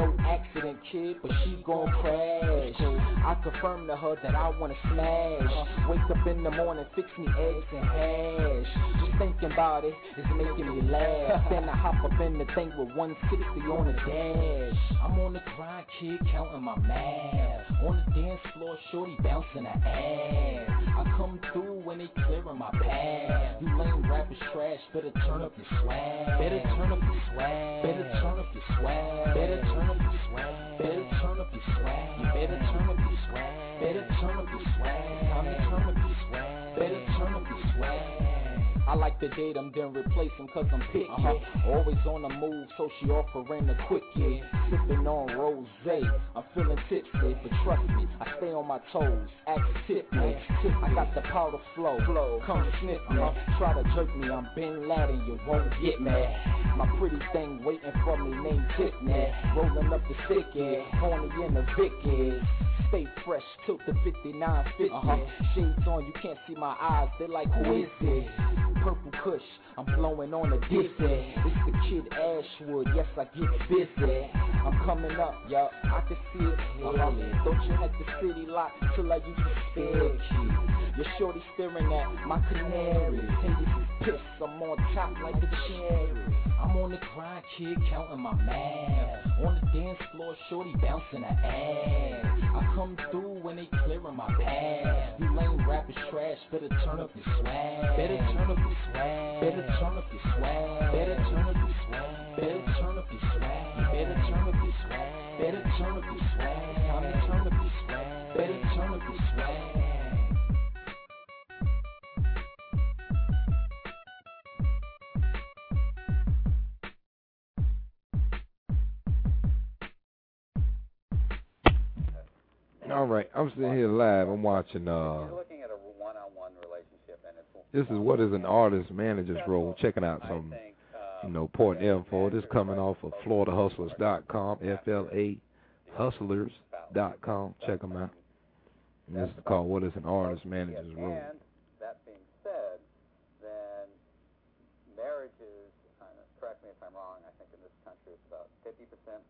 confident kid, but she gon' crash. I confirm to her that I wanna smash. Wake up in the morning, fix me eggs and hash. Just thinking about it is making me laugh. Then I hop up in the thing with one sixty on the dash. I'm on the grind, kid, counting my math. On the dance floor, shorty bouncing her ass. I come through when they clearing my path. You lame rappers trash, better turn up your swag. Better turn up your swag. Better turn up your swag. Better turn up your swag. Better turn up your swag. You better turn up your swag. Better turn up your swag. Time to turn up your swag. Better turn up your swag. I like to date them, then replace them cause I'm picky. Uh-huh. Always on the move, so she offering a quickie. Sipping on rosé, I'm feeling tipsy, but trust me, I stay on my toes. Act tip me, I got the powder flow. flow. Come sniff me, uh-huh. Try to jerk me, I'm Bin Laden, you won't get me. My pretty thing waiting for me named Tiffany. Rolling up the sticky, horny in the Vicky. Stay fresh, tilt the fifty-nine fifty. Uh-huh. Shades on, you can't see my eyes, they like, who is it? Purple Kush, I'm blowing on a dizzy. It's the kid Ashwood, yes I get busy. I'm coming up, yup, I can see it. Uh-huh. Don't you have the city lock till I use the spare key. Your shorty staring at my canary. Hey, this is piss, I'm on top like a cherry. I'm on the grind, kid, counting my math. On the dance floor, shorty bouncing her ass. I come through when they clearing my path. You lame rappers trash, better turn up your swag. Better turn up your swag. Better turn up your swag. Better turn up your swag. Better turn up your swag. Better turn up your swag. Better turn up your swag. Time to turn up your swag. Better turn up your swag. All right, I'm sitting here live. I'm watching. Uh, You're looking at a one-on-one relationship, and it's this is what is an artist manager's role. Checking out some, you know, important info. This coming off of Florida Hustlers dot com, F L A Hustlers dot com. Check them out. And this is called "What is an artist manager's role." And that being said, then marriages. Uh, correct me if I'm wrong. I think in this country it's about fifty percent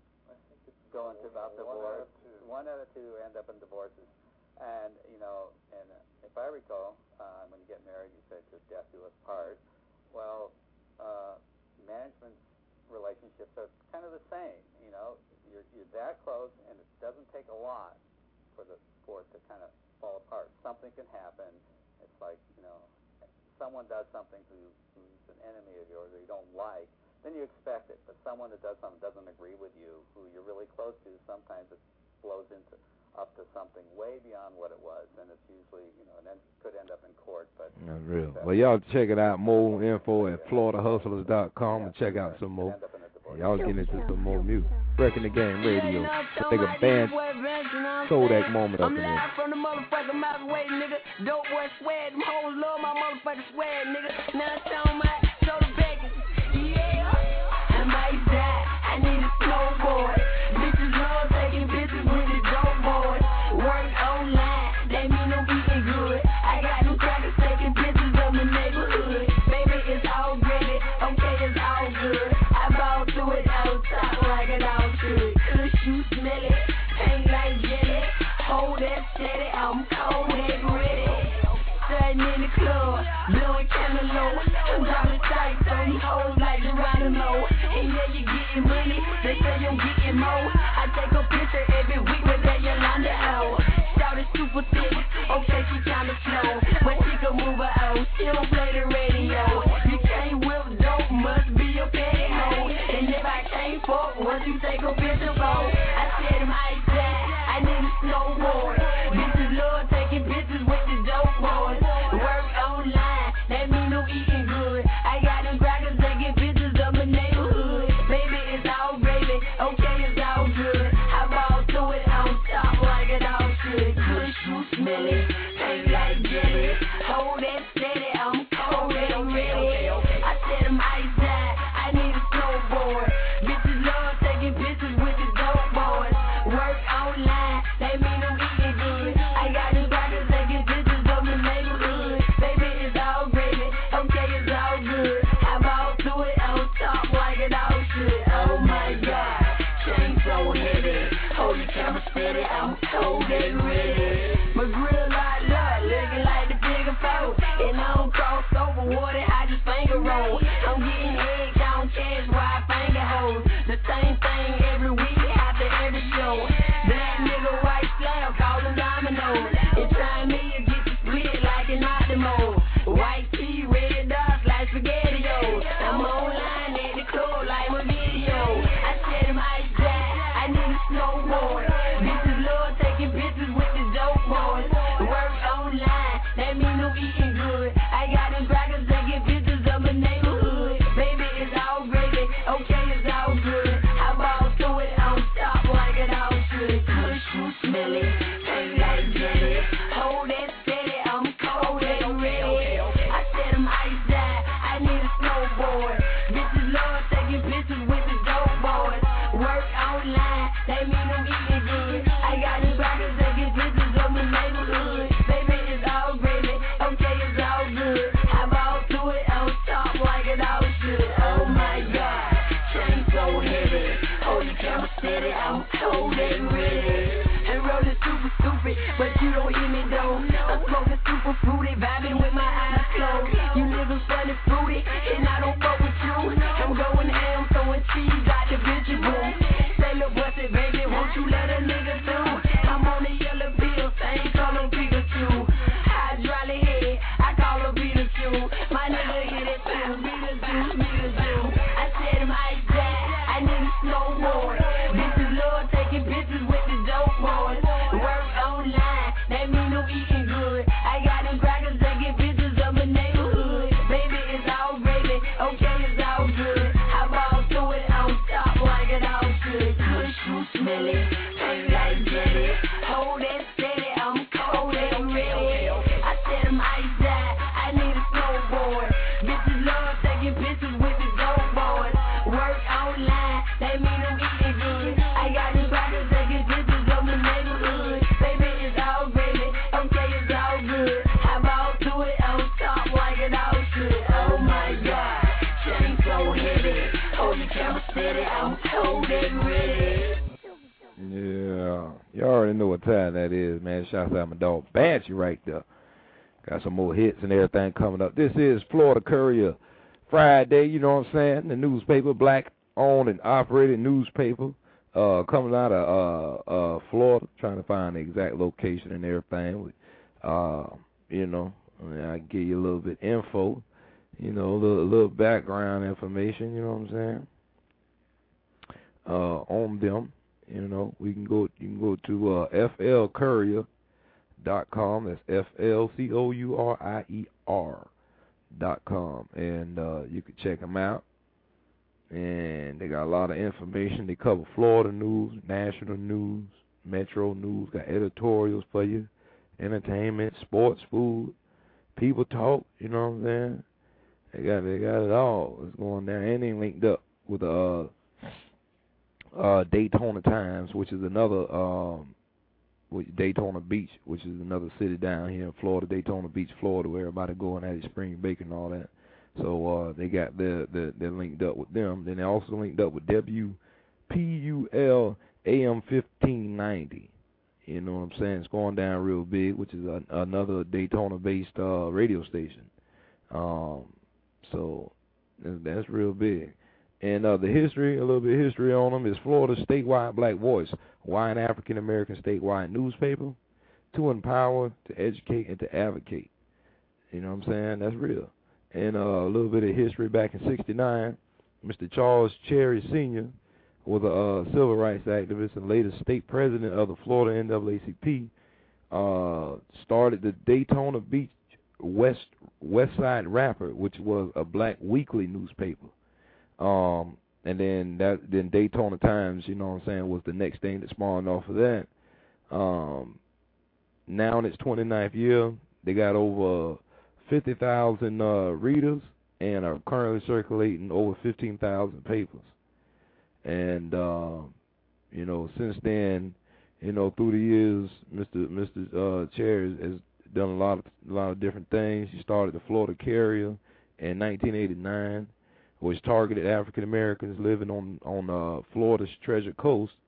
going to about divorce. One out of two end up in divorces, and you know, and if I recall, uh, when you get married, you say to death do us part. Well, uh, management relationships are kind of the same. You know, you're you're that close, and it doesn't take a lot for the for it to kind of fall apart. Something can happen. It's like, you know, someone does something who who's an enemy of yours or you don't like, then you expect it. But someone that does something doesn't agree with you, who you're really close to, sometimes it flows into up to something way beyond what it was, and it's usually, you know, and then could end up in court. But that's real. Well, y'all check it out. More info at Florida Hustlers dot com and check out some more. Y'all get into some more music. Breaking the Game Radio. Take a band Kodak moment up in there. I'm live from the motherfucking mouth way, nigga. Dope boy swag, them hoes love my motherfucking swag, nigga. Now it's on my shoulder back. Yeah, I might die. I need a snowboard. Bitches love taking bitches with the dope boy. Work online, they mean I'm eating good. I got them crackers taking pictures of the neighborhood. Baby, it's all gritty. Okay, it's all good. I ball through it on top like it all should. Cause you smell it, ain't like jelly. Hold that steady, I'm cold and ready. Sitting in the club, blowing cantaloupe. I'm dropping sights on these hoes like Geronimo. And yeah, you getting money, they say you're getting more. I take a picture every week with that Yolanda out. Shout it super thick, okay, she kinda slow. But she can move her out, she don't play the radio. You can't whip dope, must be a petty hoe. And if I can't fuck, once you take a picture, go. I said I might die, I need a snowboard. Bitches love taking pictures with the dope boys. Work online, that mean I'm eating good. I got them crackers taking pictures of my neighborhood. Baby, it's all gravy, okay, it's all good. I ball through it on top like it all should. Good, you smell it, taste like jelly. Hold that steady, I'm cold and ready. I said I might die, I need a snowboard. Bitches love taking pictures with the dope boys. Work online, they mean I'm eating good. I got them crackers taking pictures of my neighborhood. Baby, it's all gravy, okay, it's all good. I ball through it on top like it all should. Oh my God, change Hold your camera steady, I'm cold and ready. My grill locked up, looking like the bigger foe. And I don't cross over water, I just finger roll. I'm getting head, count cash, wide finger holes. The same thing every week, after every show. Black nigga, white slab, call them dominoes. And try me to get the split like an Optimo. White tea, red dots like SpaghettiOs. I'm online at the club like my video. I said them ice jack, I need a snowboard. Bitches love taking pictures with the dope boys. Work online, that mean no eating good. I got them crackers taking pictures of my neighborhood. Baby, it's all gravy, okay, it's all good. I ball to it on top like it all should. Kush, you smell it, taste like jelly. Hold that steady, I'm cold and ready. I said them ice die, I need a snowboard. Bitches love taking pictures with the dope boys. Work online, that mean I'm eating good. I got them crackers taking pictures of my neighborhood. Baby, it's all gravy, okay, it's all good. I ball to it on top like it all should. Oh my God, chain so heavy. Hold your camera steady, I'm cold and ready. And rollin' super stupid, but you don't hear me though. I'm smoking super fruity, vibing with my eyes closed. You living funny fruity, and I don't fuck with you. I'm going ham, throwing cheese out the vegetable. Say, look, what's it, baby? Won't you let a nigga through? I'm on the yellow pill, same color Pikachu. Hydraulic head, I call her Pikachu. My nigga hit it too, Pikachu, Pikachu. I said him ice jack, I need a snowboard. Bitches love taking pictures with the dope boys. Work online, that mean no eating good. I got them crackers taking pictures of my neighborhood. Baby, it's all gravy, okay, it's all good. I ball to it on top like it all should. Kush, you smell it, taste like jelly. Hold that steady, I'm cold and ready. I said them ice die, I need a snowboard. Bitches love taking pictures with the dope boys. Work online, that mean I'm eating good. I got them crackers taking pictures of my neighborhood. Baby, it's all gravy, okay, it's all good. I ball to it on top like it all should. Oh my God, chain so heavy. Hold your camera steady, I'm cold and ready. Yeah, you already know what time that is, man. Shouts out my dog Banshee right there. Got some more hits and everything coming up. This is Florida Courier Friday, you know what I'm saying? The newspaper, black-owned and operated newspaper, uh, coming out of uh, uh, Florida, trying to find the exact location and everything. Uh, you know, I mean, I give you a little bit info, you know, a little, a little background information, you know what I'm saying? Uh, on them. You know, we can go. You can go to uh, F L courier dot com. That's F L C O U R I E R dot com, and uh, you can check them out. And they got a lot of information. They cover Florida news, national news, metro news. Got editorials for you, entertainment, sports, food, people talk. You know what I'm saying? They got they got it all. It's going down, and they linked up with the. Uh, Uh, Daytona Times, which is another um, Daytona Beach, which is another city down here in Florida, Daytona Beach, Florida, where everybody going at it, spring break and all that. So uh, they got their, their, they're linked up with them. Then they also linked up with W P U L A M fifteen ninety. You know what I'm saying? It's going down real big, which is a, another Daytona-based uh, radio station. Um, so that's, that's real big. And uh, the history, a little bit of history on them, is Florida's statewide black voice, Hawaiian African-American statewide newspaper, to empower, to educate, and to advocate. You know what I'm saying? That's real. And uh, a little bit of history back in sixty-nine, Mister Charles Cherry Senior was a uh, civil rights activist and later state president of the Florida N double A C P, uh, started the Daytona Beach West West Side Rapper, which was a black weekly newspaper. Um, and then that, then Daytona Times, you know what I'm saying, was the next thing that spawned off of that. Um, now in its twenty-ninth year, they got over fifty thousand uh, readers and are currently circulating over fifteen thousand papers. And, uh, you know, since then, you know, through the years, Mister Mister Uh, Cherry has done a lot of, a lot of different things. He started the Florida Courier in nineteen eighty-nine. Which targeted African Americans living on on uh, Florida's Treasure Coast,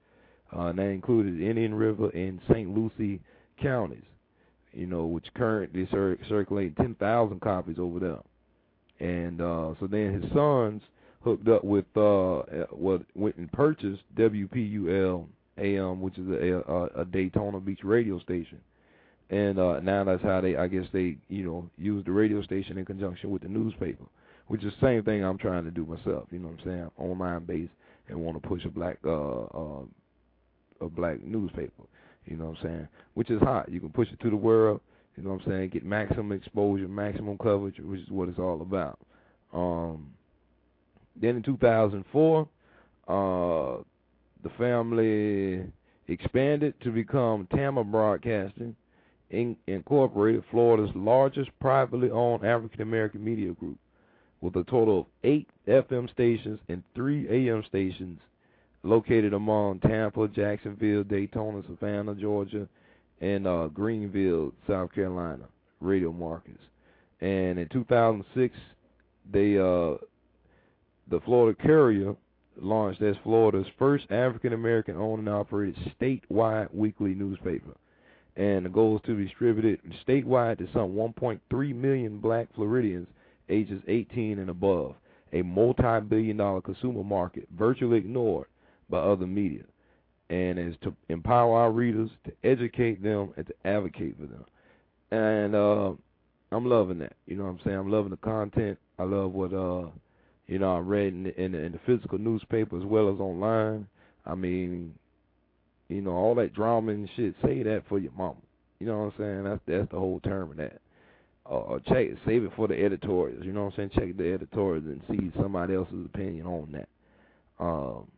Uh, and that included Indian River and Saint Lucie counties, you know, which currently cir- circulate ten thousand copies over there. And uh, so then his sons hooked up with uh, what went and purchased W P U L A M, which is a, a, a Daytona Beach radio station. And uh, now that's how they, I guess they, you know, use the radio station in conjunction with the newspaper, which is the same thing I'm trying to do myself. You know what I'm saying? Online based and want to push a black, uh, uh, a black newspaper. You know what I'm saying? Which is hot. You can push it to the world. You know what I'm saying? Get maximum exposure, maximum coverage, which is what it's all about. Um, then in two thousand four, uh, the family expanded to become Tama Broadcasting In, Incorporated, Florida's largest privately owned African-American media group, with a total of eight F M stations and three A M stations located among Tampa, Jacksonville, Daytona, Savannah, Georgia, and uh, Greenville, South Carolina, radio markets. And in two thousand six, they uh, the Florida Courier launched as Florida's first African-American owned and operated statewide weekly newspaper. And the goal is to distribute it statewide to some one point three million black Floridians ages eighteen and above, a multi-billion dollar consumer market virtually ignored by other media, and is to empower our readers, to educate them, and to advocate for them. And uh, I'm loving that. You know what I'm saying? I'm loving the content. I love what, uh, you know, I read in the, in the, in the physical newspaper as well as online. I mean, you know, all that drama and shit, say that for your mama. You know what I'm saying? That's that's the whole term of that. Uh, check it, save it for the editorials. You know what I'm saying? Check the editorials and see somebody else's opinion on that. Um,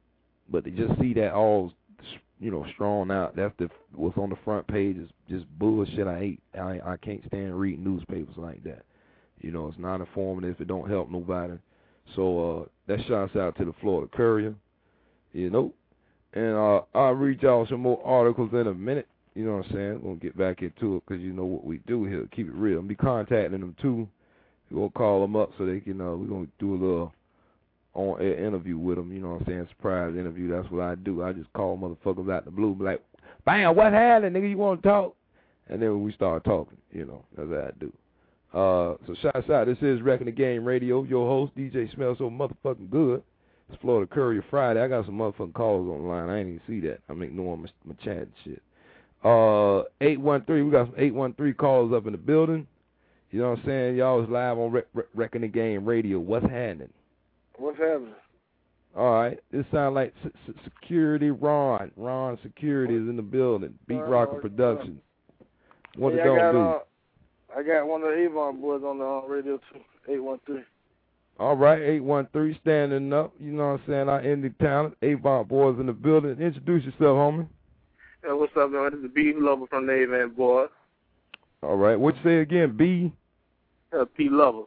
but to just see that all, you know, strung out, that's the what's on the front page is just bullshit. I hate. I I can't stand reading newspapers like that. You know, it's not informative. It don't help nobody. So uh, that shouts out to the Florida Courier. You know. And uh, I'll read y'all some more articles in a minute. You know what I'm saying? We're going to get back into it because you know what we do here. Keep it real. I'll be contacting them, too. We're going to call them up so they can, uh, we're going to do a little on-air interview with them. You know what I'm saying? Surprise interview. That's what I do. I just call motherfuckers out the blue. Be like, bam, what happened, nigga? You want to talk? And then we start talking. You know, that's what I do. Uh, so shouts out. This is Wrecking the Game Radio. Your host, D J Smells So Motherfucking Good. It's Florida Courier Friday. I got some motherfucking calls on the line. I ain't even see that. I'm ignoring my, my chat and shit. Uh, eight one three. We got some eight one three callers up in the building. You know what I'm saying? Y'all is live on Re- Re- Wrecking the Game Radio. What's happening? What's happening? All right. This sounds like s- s- Security Ron. Ron Security is in the building. Beat Rocker Productions. What hey, it don't got, do? Uh, I got one of the Avon boys on the uh, radio, too. eight one three. All right, eight one three, standing up. You know what I'm saying? Our indie talent. Avon boys in the building. Introduce yourself, homie. Hey, what's up, man? This is B. Lover from the Avon boys. All right. What you say again? B? Uh, P. Lover.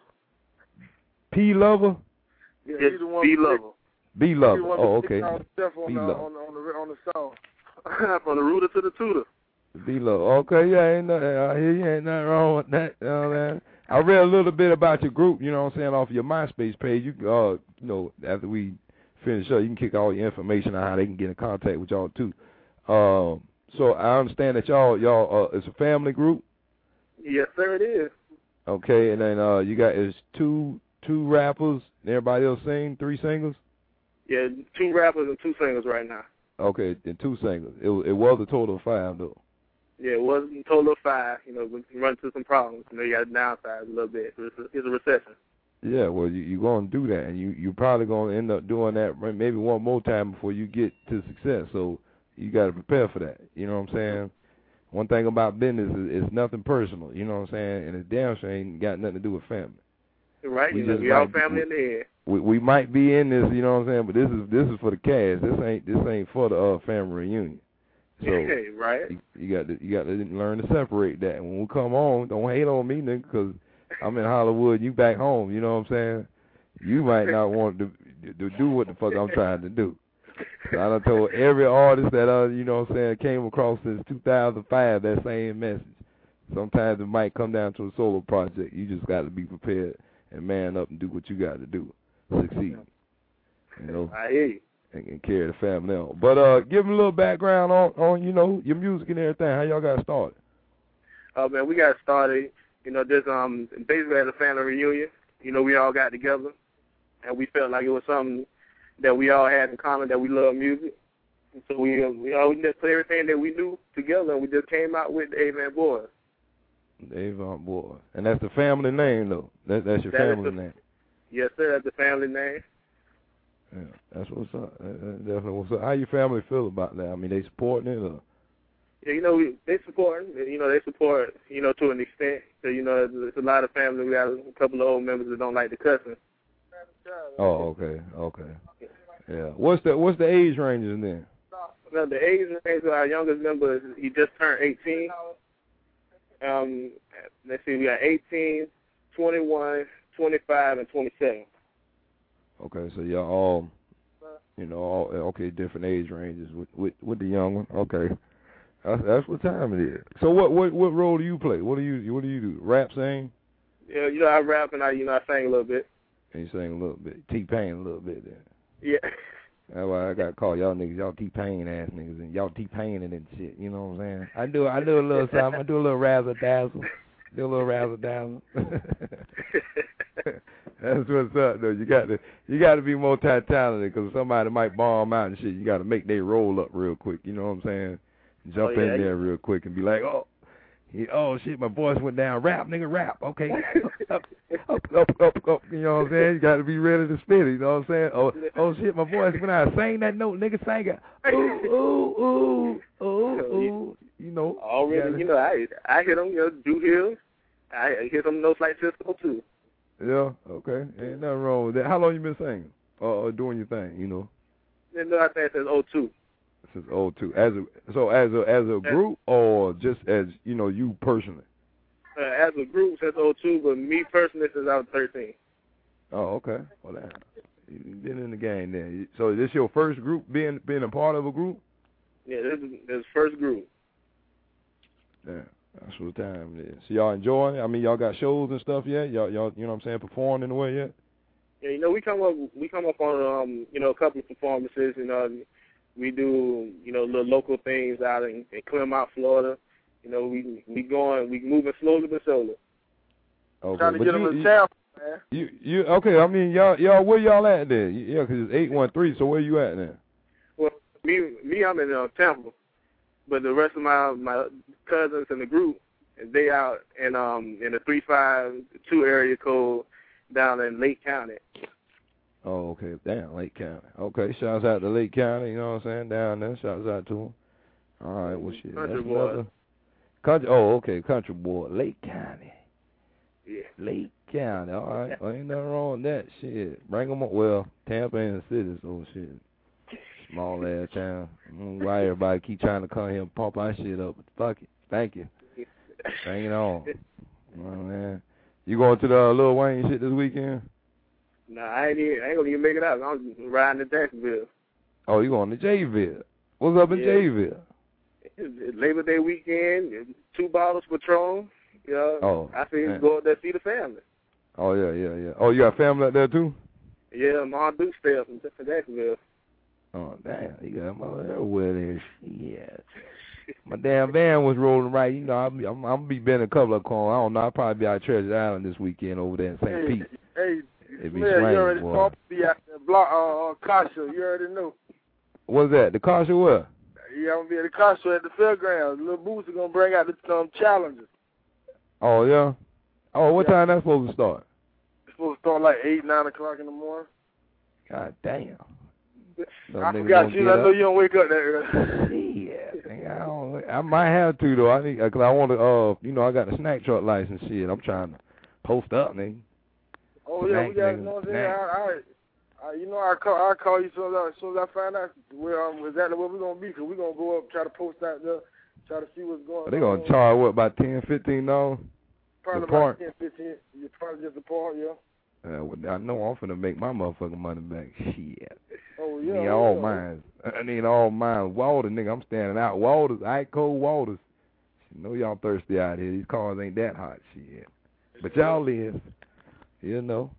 P. Lover? Yeah, it's B. Lover. B. Lover. Oh, okay. On B. the, Lover. on, the, on, the, on the song. From the rooter to the tutor. B. Lover. Okay, yeah, ain't nothing. I hear you. Ain't nothing wrong with that. You know what I mean? I read a little bit about your group, you know what I'm saying, off your MySpace page. You, uh, you know, after we finish up, you can kick all your information on how they can get in contact with y'all too. Um, so I understand that y'all, y'all, uh, it's a family group. Yes, sir, it is. Okay, and then uh, you got is two two rappers, and everybody else sing, three singers. Yeah, two rappers and two singers right now. Okay, and two singers. It it was a total of five though. Yeah, it was a total of five. You know, we run into some problems. You know, you got to downsize a little bit. It's a, it's a recession. Yeah, well, you, you're going to do that, and you, you're probably going to end up doing that maybe one more time before you get to success. So you got to prepare for that. You know what I'm saying? One thing about business is it's nothing personal. You know what I'm saying? And it's damn sure ain't got nothing to do with family. Right, we you know, we all family in the head. We we might be in this, you know what I'm saying, but this is this is for the cast. This ain't this ain't for the uh, family reunion. So hey, right. You, you got to you got to learn to separate that. And when we come on, don't hate on me, nigga, because I'm in Hollywood. You back home. You know what I'm saying? You might not want to, to do what the fuck I'm trying to do. So I done told every artist that uh you know what I'm saying came across since two thousand five that same message. Sometimes it might come down to a solo project. You just got to be prepared and man up and do what you got to do. Succeed. You know. I hear you. and, and carry the family on. But uh, give them a little background on, on you know, your music and everything. How y'all got started? Oh, uh, man, we got started, you know, just um, basically as a family reunion. You know, we all got together, and we felt like it was something that we all had in common, that we love music. And so we, uh, we all just put everything that we knew together, and we just came out with the Avant Boys. The Avant Boys. And that's the family name, though. That, that's your That family the, name. Yes, sir, that's the family name. Yeah, that's what's up. That, that definitely what's up. How your family feel about that? I mean, they supporting it, or? Yeah, you know, we, they support, you know, they support, you know, to an extent. So, you know, there's a lot of family. We got a couple of old members that don't like the cussing. Oh, okay, okay. Yeah. What's the what's the age ranges in there? Now, the age range of our youngest member, is, he just turned eighteen. Um, let's see, we got eighteen, twenty-one, twenty-five, and twenty-seven. Okay, so y'all all, you know, all okay, different age ranges with with, with the young one. Okay. That's, that's what time it is. So what, what what role do you play? What do you what do you do? Rap, sing? Yeah, you know I rap and I you know I sing a little bit. And you sing a little bit, T-Pain a little bit then. Yeah. That's why I got to call y'all niggas, y'all T-Pain ass niggas, and y'all T-Paining and shit. You know what I'm saying? I do I do a little something. I do a little razzle dazzle. Do a little razzle dazzle. That's what's up though. You got to you got to be multi-talented, because somebody might bomb out and shit. You got to make they roll up real quick. You know what I'm saying? Jump oh, yeah, in there yeah. real quick and be like, oh, he, oh shit, my voice went down. Rap, nigga, rap. Okay, up, up, up, up, up. You know what I'm saying? You got to be ready to spit it. You know what I'm saying? Oh, oh shit, my voice went out. Sing that note, nigga, sing it. Ooh, ooh, ooh, ooh, ooh. You know. Already, you, you know, I I hit them, you know, Drew Hill. I hit them notes like Cisco too. Yeah. Okay. Ain't nothing wrong with that. How long you been singing or, or doing your thing? You know. You know, I think since oh two. Since oh two. As a so as a as a group, or just as, you know, you personally? Uh, as a group since oh two, but me personally since I was thirteen. Oh, okay. Well, that, you've been in the game then. So this your first group, being being a part of a group? Yeah, this is this first group. Yeah, that's what time it is. So y'all enjoying it? I mean, y'all got shows and stuff yet? Y'all, y'all, you know what I'm saying, performing in a way yet? Yeah, you know, we come up we come up on um, you know, a couple of performances. You know, we do, you know, little local things out in, in Claremont, Florida. You know, we we going, we moving slowly but surely. Okay, trying to but get you, them a you, sample, man. You you okay? I mean, y'all y'all where y'all at then? Yeah, because it's eight one three. So where you at then? Well, me me I'm in uh, Tampa, but the rest of my my cousins in the group, they out in um in the three five two area code down in Lake County. Oh, okay. Damn, Lake County. Okay, shouts out to Lake County, you know what I'm saying, down there. Shouts out to them. All right, well, shit. Country That's boy. another country. Oh, okay, country boy. Lake County. Yeah. Lake County. All right. Well, ain't nothing wrong with that. Shit. Bring them up. Well, Tampa ain't a city, so shit. Small ass town. I don't know why everybody keep trying to come here and pump our shit up, but fuck it. Thank you. Bring it on. Oh, man. You going to the uh, Lil Wayne shit this weekend? Nah, I ain't, even, I ain't gonna even make it out. I'm riding to Jacksonville. Oh, you going to Jayville? What's up in Yeah. Jayville? It's Labor Day weekend, two bottles Patron. You know, Oh, I see man. go up there see the family. Oh, yeah, yeah, yeah. Oh, you got family out there, too? Yeah, Mom Duke stay up in Jacksonville. Oh, damn. You got my everywhere there. Shit. My damn van was rolling right. You know, I'm, I'm, I'm be bending a couple of corners. I don't know. I'll probably be out Treasure Island this weekend over there in Saint Hey, Pete. hey, It be Smith, swinging, you already boy. talked to me out there, block, uh, uh, car show. You already know. What's that? The car show what? Yeah, I'm gonna be at the car show at the fairgrounds. Little Boots are gonna bring out the um, challenges. Oh, yeah? Oh, what Yeah. time that's supposed to start? It's supposed to start like eight, nine o'clock in the morning. God damn. No I nigga forgot gonna you. get I know up. you don't wake up that early. Yeah, nigga, I, don't, I might have to, though. I need, cause I want to, uh, you know, I got the snack truck license shit. I'm trying to post up, nigga. Oh yeah, we Snack, got. nigga, You know what I'm saying? snack. I, I, I, you know, I call, I call you as soon as I, as soon as I find out where um exactly where we're gonna be, cause we're gonna go up, try to post out there, try to see what's going on. They gonna charge what, about ten, fifteen dollars? Probably the about park? ten, fifteen. You probably just the park, yeah. Uh, well, I know I'm finna make my motherfucking money back. Shit. Oh I yeah. need oh, all yeah. mine. I need all mine. Water, nigga, I'm standing out. Waters, ice cold waters. You know y'all thirsty out here. These cars ain't that hot, shit. But y'all is. You know.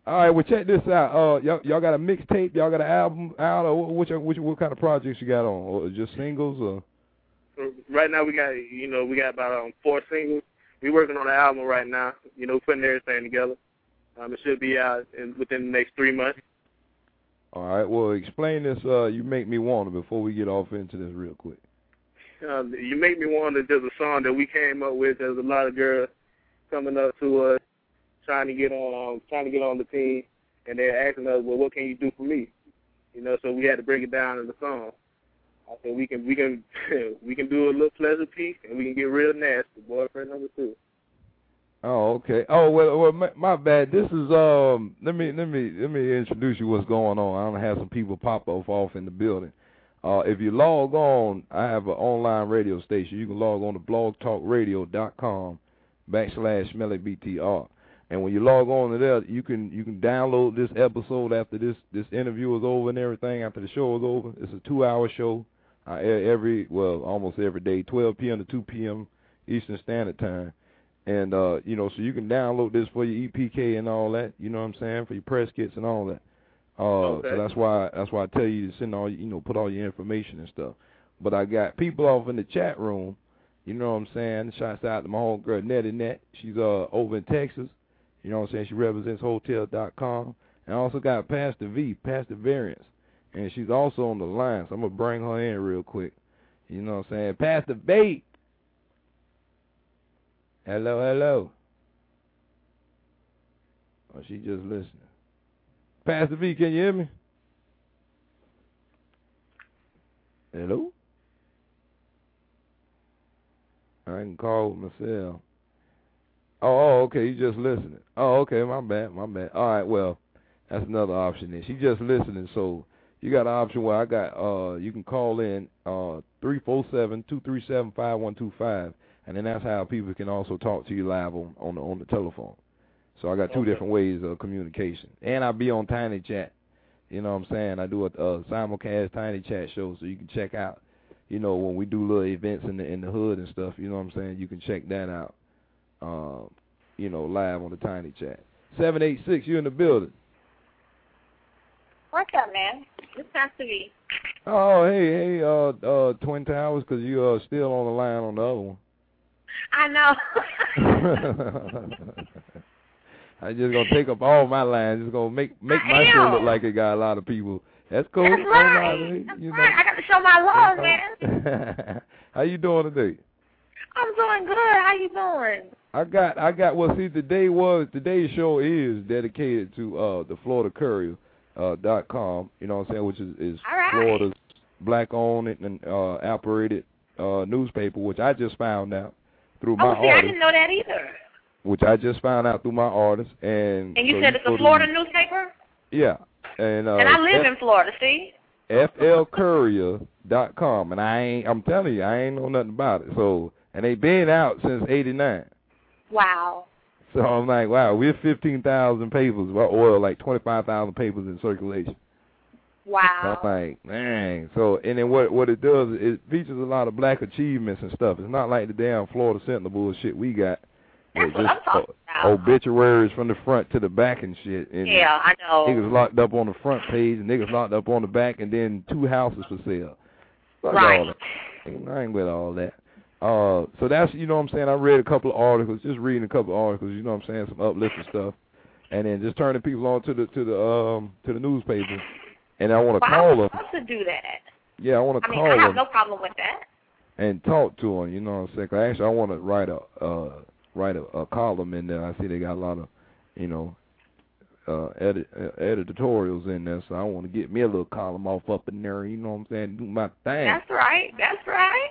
All right, well, check this out. Uh, y'all, y'all got a mixtape? Y'all got an album out? Or what, what, what, what kind of projects you got on? Or just singles? Or? Right now, we got, you know, we got about um, four singles. We're working on an album right now, you know, putting everything together. Um, it should be out in, within the next three months. All right, well, explain this, uh, You Make Me Wanna, before we get off into this real quick. Uh, you Make Me Wanna is just a song that we came up with. There's a lot of girls coming up to us, trying to get on, um, trying to get on the team, and they're asking us, well, what can you do for me? You know, so we had to break it down in the song. I said we can, we can, we can do a little pleasure piece, and we can get real nasty. Boyfriend number two. Oh, okay. Oh, well, well, my, my bad. This is um. Let me, let me, let me introduce you what's going on. I'm gonna have some people pop off off in the building. Uh, if you log on, I have an online radio station. You can log on to blog talk radio dot com backslash Smelly B T R. And when you log on to there, you can you can download this episode after this this interview is over and everything. After the show is over, it's a two-hour show. I air every well almost every day, twelve p.m. to two p.m. Eastern Standard Time. And uh, you know, so you can download this for your E P K and all that. You know what I'm saying, for your press kits and all that. Uh, okay. So that's why that's why I tell you to send all you know put all your information and stuff. But I got people off in the chat room. You know what I'm saying? Shouts out to my homegirl Nettie Net. She's uh over in Texas. You know what I'm saying? She represents hotel dot com. And I also got Pastor V, Pastor Variance. And she's also on the line, so I'm going to bring her in real quick. You know what I'm saying? Pastor V. Hello, hello. Oh, she just listening. Pastor V, can you hear me? Hello? I can call myself. Oh, oh, okay, you just listening. Oh, okay, my bad, my bad. All right, well, that's another option then. She just listening, so you got an option where I got, uh, you can call in uh three four seven, two three seven, five one two five, and then that's how people can also talk to you live on, on, the, on the telephone. So I got two Okay. different ways of communication. And I'll be on Tiny Chat. You know what I'm saying? I do a, a simulcast Tiny Chat show, so you can check out, you know, when we do little events in the in the hood and stuff, you know what I'm saying? You can check that out. Um, you know, live on the Tiny Chat. seven eight six, you in the building. What's up, man? It's Pastor V. Oh, hey, hey, uh, uh, Twin Towers, because you are uh, still on the line on the other one. I know. I just gonna take up all my lines. Just gonna make make I my am. show look like it got a lot of people. That's cool. That's right. That's right. I got to show my love, man. How you doing today? I'm doing good. How you doing? I got, I got. Well, see, today was today's show is dedicated to uh the Florida Courier uh dot com. You know what I'm saying? Which is is All right. Florida's black-owned and uh operated uh newspaper, which I just found out through my Oh, see, I artist. didn't know that either. Which I just found out through my artist, and And you so said it's go a to- Florida newspaper? Yeah, and uh, And I live F- in Florida, see? F L Courier dot com, and I ain't. I'm telling you, I ain't know nothing about it. So, and they been out since eighty-nine. Wow. So I'm like, wow, we're fifteen thousand papers, well, or like twenty-five thousand papers in circulation. Wow. So I'm like, man. So, and then what what it does, it features a lot of black achievements and stuff. It's not like the damn Florida Sentinel bullshit we got. That's with what just I'm talking about. obituaries from the front to the back and shit. And Yeah, I know. Niggas locked up on the front page, and niggas locked up on the back, and then two houses for sale. Fuck Right. all that. I ain't with all that. Uh, so that's, you know what I'm saying, I read a couple of articles, just reading a couple of articles, you know what I'm saying, some uplifting stuff, and then just turning people on to the to the um to the newspaper, and I want to Well, I call would them. love to do that. Yeah, I want to I mean, call I have them no problem with that. and talk to them, you know what I'm saying. 'Cause actually, I want to write a uh write a, a column in there. I see they got a lot of, you know, uh, edit, uh editorials in there, so I want to get me a little column off up in there, you know what I'm saying, do my thing. That's right. That's right.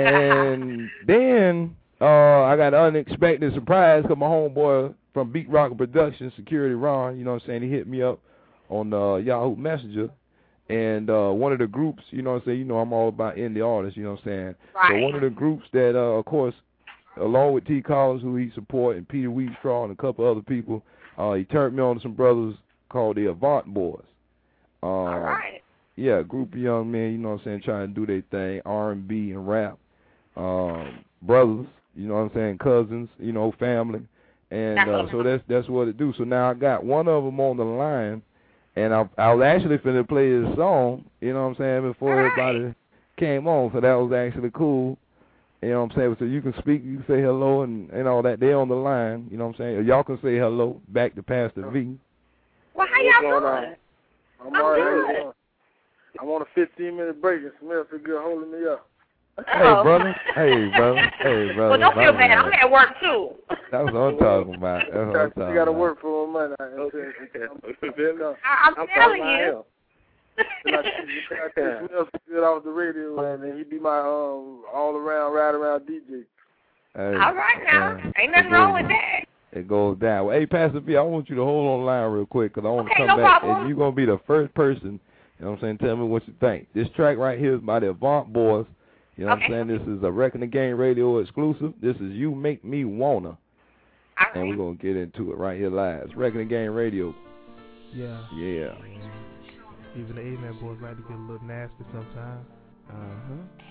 And then uh, I got an unexpected surprise because my homeboy from Beat Rocker Productions, Security Ron, you know what I'm saying, he hit me up on uh, Yahoo Messenger. And uh, one of the groups, you know what I'm saying, you know I'm all about indie artists, you know what I'm saying. Right. So one of the groups that, uh, of course, along with T. Collins, who he support, and Peter Wheatstraw and a couple other people, uh, he turned me on to some brothers called the Avant Boys. Uh, All right. Yeah, a group of young men, you know what I'm saying, trying to do their thing, R and B and rap. Um, brothers, you know what I'm saying, cousins, you know, family. And That's uh, what so that's that's what it do. So now I got one of them on the line, and I I was actually finna play his song, you know what I'm saying, before All everybody right. came on. So that was actually cool. You know what I'm saying? So you can speak, you can say hello and, and all that. They're on the line, you know what I'm saying? Or y'all can say hello back to Pastor V. Well, how y'all What's going doing? I'm I'm already good. on. I'm on a fifteen minute break and Smith is good holding me up. Hey, brother. Hey, brother. Hey, brother. Well, don't feel My bad. man. I'm at work, too. That's what I'm talking about. That's what I'm You talking got to about. work for my money. I- I'm, I'm telling talking you. about him. Smith is good off the radio, and he be my um all around, ride around D J. Hey, All right now. uh, Ain't nothing it wrong goes- with that. It goes down. Well, hey, Pastor V, I want you to hold on the line real quick because I want Okay, to come no back, problem. and you're going to be the first person, you know what I'm saying, tell me what you think. This track right here is by the Avant Boys. You know Okay. what I'm saying? This is a Wrecking the Game radio exclusive. This is You Make Me Wanna. All right. And we're going to get into it right here live. It's Wrecking the Game radio. Yeah. Yeah. Even the A-Man boys like to get a little nasty sometimes. Uh-huh.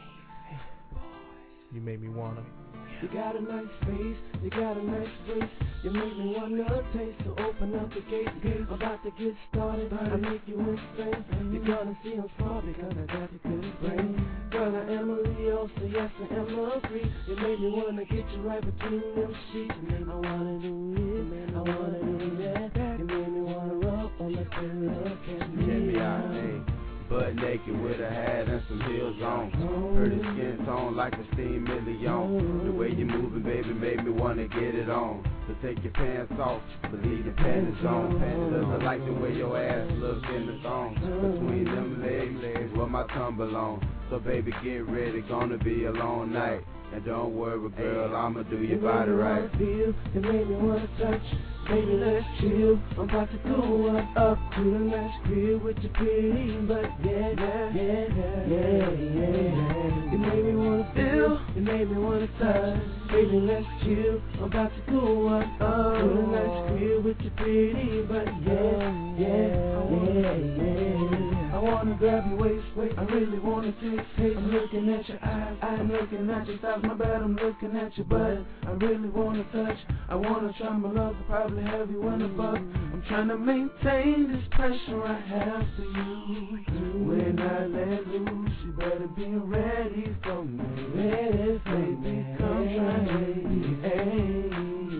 You make me wanna. You got a nice face, you got a nice face. You make me wanna taste, so open up the gate. I'm about to get started, I make you insane. You're gonna see I'm smart because I got the good brain. Girl, I am a Leo, so yes, I am a freak. You made me wanna get you right between them sheets. You made me wanna do it, I wanna do that. You made me wanna rub on the pillow, look at me. Check me out, hey. Butt naked with a hat and some heels on. Heard his skin tone like a steam million. The way you moving, baby, made me wanna get it on. So take your pants off, but leave your panties on. Cause I like the way your ass looks in the thong. Between them legs is where my tongue belong. So baby, get ready, gonna be a long night. And don't worry, girl, I'ma do your body right. You made me wanna touch, baby, let's chill. I'm about to go up, up to the nice crib with your pretty, but yeah, yeah, yeah, yeah, yeah. You made me wanna feel, you made me wanna touch, baby, let's chill. I'm about to go up, up to the nice crib with your pretty, but yeah, yeah, yeah, yeah. I wanna grab your waist, wait, I really wanna taste, taste. I'm looking at your eyes, I'm looking at your thighs, my bad, I'm looking at your butt. I really wanna touch, I wanna try my luck, I'll probably have you in a buck. I'm trying to maintain this pressure I have for you. When I let loose, you better be ready for me. Ready for me, come try me, hey.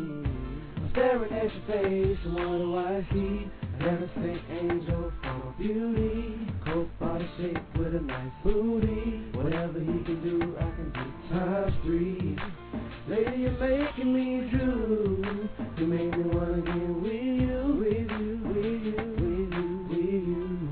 I'm staring at your face, and what do I see? Never say angel from a beauty. Coke body shape with a nice booty. Whatever he can do, I can do times three. Lady, you're making me drool. You make me wanna get with you, with you, with you, with you, with you.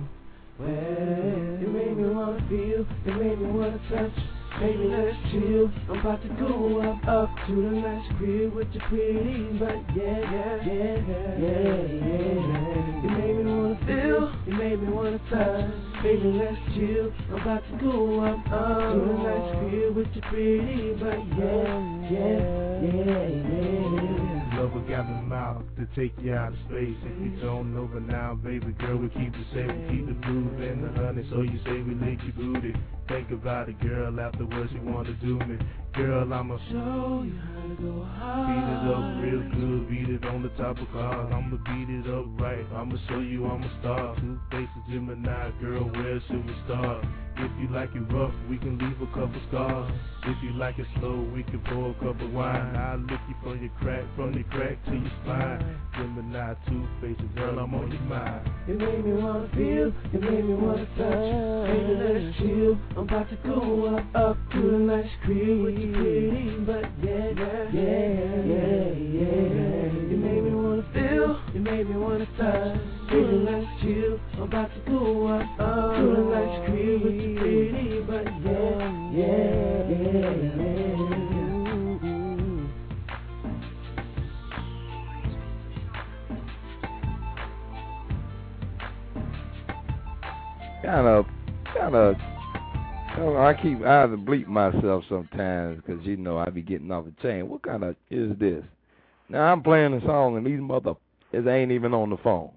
Well, you make me wanna feel, you make me wanna touch. Baby, let's chill. I'm about to go up, up to the nice crib with your pretty, but yeah, yeah, yeah, yeah, yeah. You made me wanna feel, you made me wanna touch. Baby, let's chill. I'm about to go up, up to the nice crib with your pretty, but yeah, yeah, yeah, yeah. Lover got the mouth to take you out of space. If you don't know but now, baby girl, we keep it safe, we keep the blues and the honey. So you say we lick your booty. Think about it, girl, afterwards you wanna do me. Girl, I'ma show you how to go hard. Beat it up real good, beat it on the top of cars. I'ma beat it up right, I'ma show you I'm a star. Two faces, Gemini, girl, where should we start? If you like it rough, we can leave a couple scars. If you like it slow, we can pour a cup of wine. I'll lick you from your crack, from your crack to your spine. Gemini, two faces, girl, I'm on your mind. You made me wanna feel, you made me wanna touch. Baby, let's chill. I'm about to go up, up to the nice crib with your pretty, but yeah, yeah, yeah, yeah, yeah. You made me wanna feel, you made me wanna touch. Baby, let's chill. I'm about to go up, up to the nice crib with your pretty, but yeah, yeah, yeah, yeah. Kind of, kind of. I keep I have to bleep myself sometimes because you know I be getting off the chain. What kind of is this? Now I'm playing a song and these motherfuckers ain't even on the phone.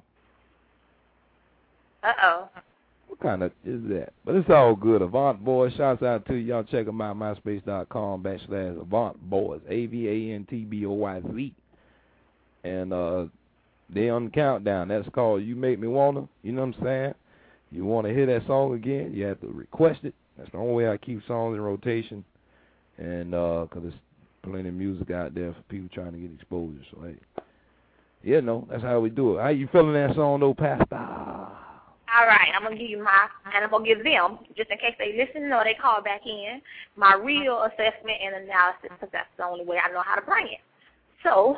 Uh oh. What kind of is that? But it's all good. Avant Boys, shouts out to y'all. Check them out, myspace dot com backslash Avant Boys, A V A N T B O Y Z. and uh, they on the countdown. That's called "You Make Me Wanna." You know what I'm saying? You want to hear that song again? You have to request it. That's the only way I keep songs in rotation, and uh, cause there's plenty of music out there for people trying to get exposure. So hey, yeah, no, that's how we do it. How you feeling that song though, Pastor? All right, I'm going to give you my, and I'm going to give them, just in case they listen or they call back in, my real assessment and analysis, because that's the only way I know how to bring it. So,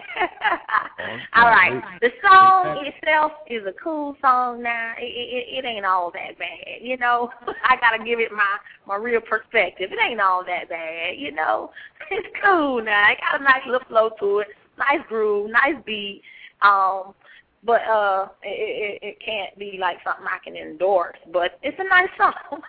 all right, the song itself is a cool song now. It, it, it ain't all that bad, you know. I got to give it my, my real perspective. It ain't all that bad, you know. It's cool now. It got a nice little flow to it, nice groove, nice beat. Um, But uh, it, it, it can't be like something I can endorse. But it's a nice song.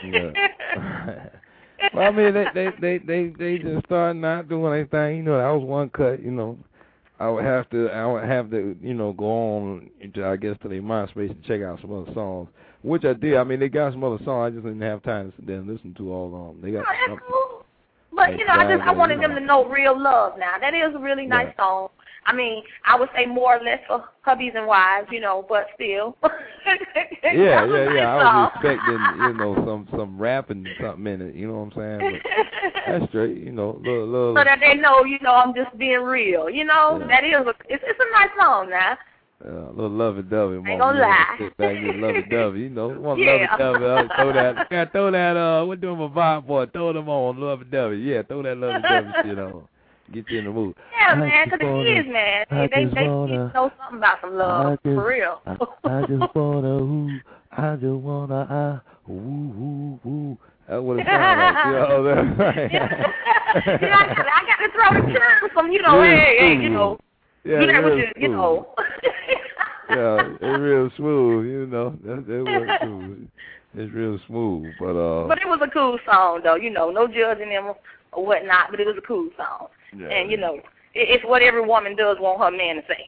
Yeah. Well, I mean, they they they they they just started not doing anything. You know, that was one cut. You know, I would have to I would have to you know go on into, I guess, to their MySpace and check out some other songs, which I did. I mean, they got some other songs. I just didn't have time to sit there and listen to all of them. They got. Oh, that's cool. But you know, I just I wanted them to know real love. Now that is a really nice yeah. song. I mean, I would say more or less for hubbies and wives, you know, but still. yeah, yeah, nice yeah. I song. was expecting, you know, some some rapping something in it. You know what I'm saying? But that's straight. You know, little, little. So that they know, you know, I'm just being real. You know, Yeah. that is a it's, it's a nice song now. Uh, a little lovey-dovey. Ain't gonna lie. Sit back and get lovey-dovey. You know, want Yeah. lovey-dovey. Uh, throw that. Yeah, throw that. Uh, what doing my vibe boy? Throw them on lovey-dovey. Yeah, throw that lovey-dovey shit on. Get you in the mood. Yeah, I man, just because wanna- it is, man. I They they, just they wanna- need to know something about some love, I just, for real. I, I just wanna, ooh, I just wanna, I, ooh, ooh, ooh. That's what it sounds like. You know, that, yeah, I got, I got to throw the terms from, you know, Real hey, hey, you smooth. know, Yeah, do that with real you, you know. yeah, it's real smooth. You know, that that works smooth. It's real smooth, but uh. But it was a cool song, though, you know, no judging them or whatnot, but it was a cool song. Yeah, and, you know, it, it's what every woman does want her man to say.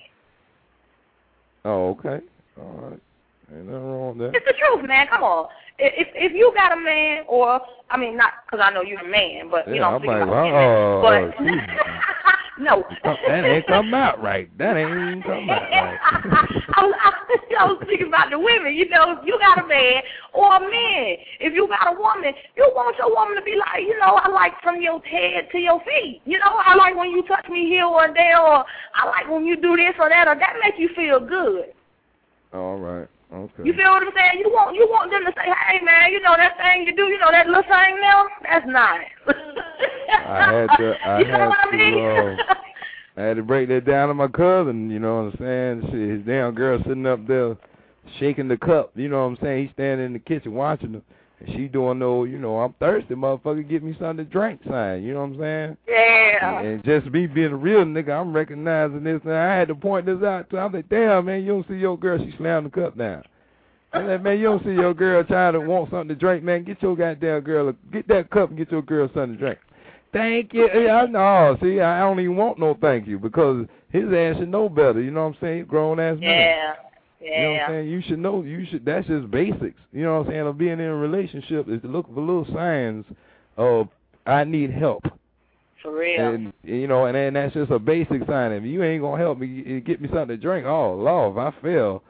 Oh, okay. All right. Ain't nothing wrong with that. It's the truth, man. Come on. If if you got a man, or I mean, not because I know you're a man, but you Yeah, know, I'm I'm thinking like, about oh, women. oh, But no, that ain't come out right. That ain't even come out right. I was, I was thinking about the women. You know, if you got a man or a man, if you got a woman, you want your woman to be like, you know, I like from your head to your feet. You know, I like when you touch me here or there, or I like when you do this or that, or that make you feel good. All right. Okay. You feel what I'm saying? You want you want them to say, hey man, you know that thing you do, you know that little thing now? That's nice. I had to. I you know had what I mean? to. Uh, I had to break that down to my cousin. You know what I'm saying? Shit, his damn girl sitting up there shaking the cup. You know what I'm saying? He's standing in the kitchen watching her, and she doing no, you know, I'm thirsty, motherfucker. Get me something to drink sign. You know what I'm saying? Yeah. And, and just me being a real nigga, I'm recognizing this. And I had to point this out to her. I'm like, damn, man, you don't see your girl. She slammed the cup down. I'm like, man, you don't see your girl trying to want something to drink, man. Get your goddamn girl, get that cup and get your girl something to drink. Thank you. Yeah, no, see, I don't even want no thank you because his ass should know better. You know what I'm saying? Grown ass man. Yeah. Yeah. You know what I'm saying? You should know. You should. That's just basics. You know what I'm saying? Of being in a relationship is to look for little signs of I need help. For real. And you know, and then that's just a basic sign. If you ain't gonna help me get me something to drink, oh Lord, if I fail,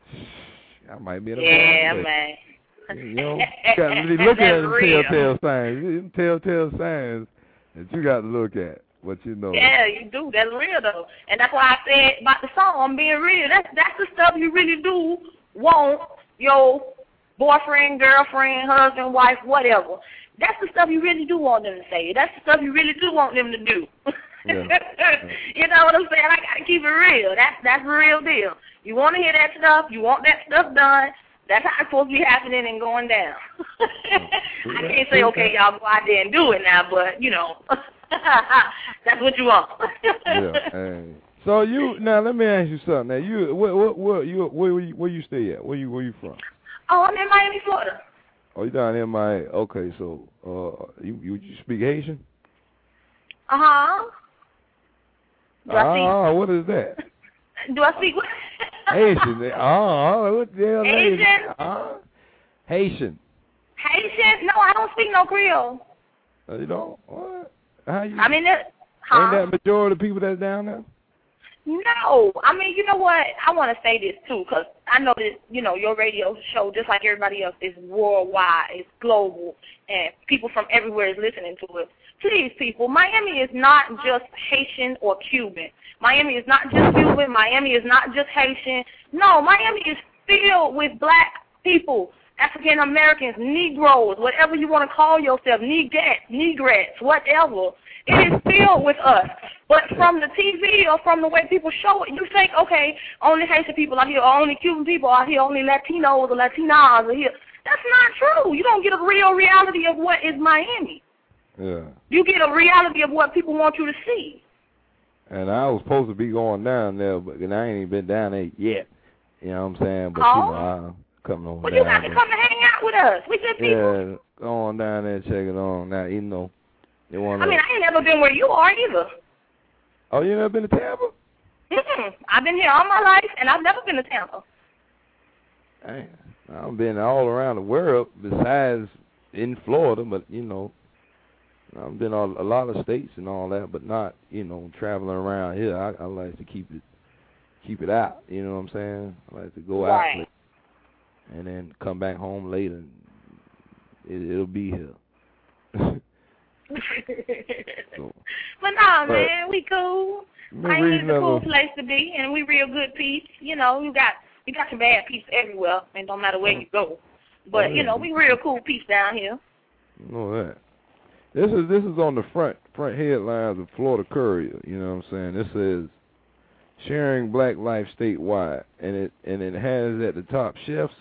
I might be in a yeah, bad man. You know, you got to really look at them real. telltale signs. Them telltale signs that you got to look at. What you know. Yeah, you do. That's real though, and that's why I said about the song. I'm being real. That's that's the stuff you really do want your boyfriend, girlfriend, husband, wife, whatever. That's the stuff you really do want them to say. That's the stuff you really do want them to do. Yeah. You know what I'm saying? I gotta keep it real. That's that's the real deal. You want to hear that stuff. You want that stuff done. That's how it's supposed to be happening and going down. I can't say, okay, y'all go out there and do it now, but you know. That's what you want. Yeah. Hey. So you now let me ask you something. Now you where where where you where where you, where you stay at? Where you where you from? Oh, I'm in Miami, Florida. Oh, you down in Miami? Okay, so uh, you you, you speak Haitian? Uh huh. Ah, uh, what is that? Do I speak what? Haitian. Ah, uh, what the hell? Haitian. Uh, Haitian. Haitian? No, I don't speak no Creole. Uh, you don't? What? How you? I mean, that, huh? Ain't that majority of the people that's down there? No, I mean, you know what? I want to say this, too, because I know that, you know, your radio show, just like everybody else, is worldwide, it's global, and people from everywhere is listening to it. Please, people, Miami is not just Haitian or Cuban. Miami is not just Cuban. Miami is not just Haitian. No, Miami is filled with black people, African Americans, Negroes, whatever you want to call yourself, Negrets, Negrets, whatever. It is filled with us. But from the T V or from the way people show it, you think, okay, only Haitian people are here, or only Cuban people are here, only Latinos or Latinas are here. That's not true. You don't get a real reality of what is Miami. Yeah. You get a reality of what people want you to see. And I was supposed to be going down there, but and I ain't even been down there yet. You know what I'm saying? But, oh. you know, I'm coming on well, down you got to there. come and hang out with us. We good people. Yeah, go on down there and check it on. Now, you know, they want I mean, I ain't never been where you are either. Oh, you never been to Tampa? Mm-mm. I've been here all my life, and I've never been to Tampa. Dang. I've been all around the world besides in Florida, but, you know, I've been all, a lot of states and all that, but not, you know, traveling around here. I, I like to keep it keep it out, you know what I'm saying? I like to go right. out and then come back home later. And it, it'll be here. so, but nah, but, man, we cool. Miami is a cool place to be, and we real good peeps. You know, you got you got some bad peeps everywhere, and don't matter where you go. But, you know, we real cool peeps down here. You know that. This is this is on the front front headlines of Florida Courier. You know what I'm saying? This says sharing black life statewide, and it and it has at the top chefs.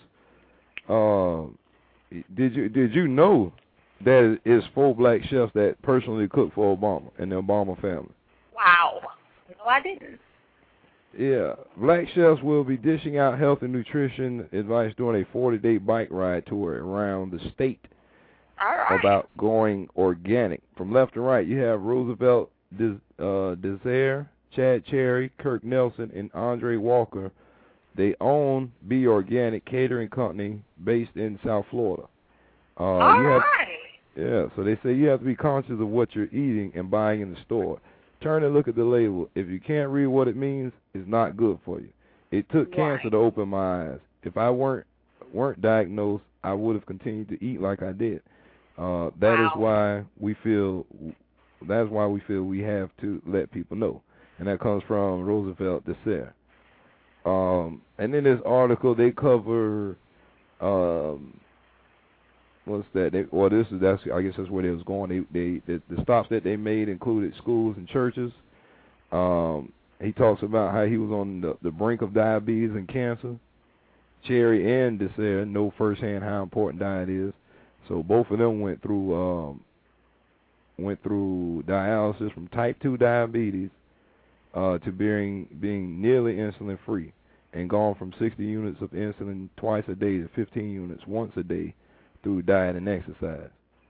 Uh, did you did you know that it's four black chefs that personally cook for Obama and the Obama family? Wow. No, I didn't. Yeah, black chefs will be dishing out health and nutrition advice during a forty-day bike ride tour around the state. All right. About going organic. From left to right, you have Roosevelt Des, uh, Desire, Chad Cherry, Kirk Nelson, and Andre Walker. They own Be Organic Catering Company based in South Florida. Uh, All you have, right. Yeah, so they say you have to be conscious of what you're eating and buying in the store. Turn and look at the label. If you can't read what it means, it's not good for you. It took right. cancer to open my eyes. If I weren't weren't diagnosed, I would have continued to eat like I did. Uh, that wow. is why we feel that's why we feel we have to let people know, and that comes from Roosevelt Desire. Um, and in this article, they cover um, what's that? They, well, this is that's I guess that's where they was going. They they the, the stops that they made included schools and churches. Um, he talks about how he was on the, the brink of diabetes and cancer. Cherry and Desire know firsthand how important diet is. So both of them went through um, went through dialysis from type two diabetes uh, to being being nearly insulin free, and gone from sixty units of insulin twice a day to fifteen units once a day through diet and exercise.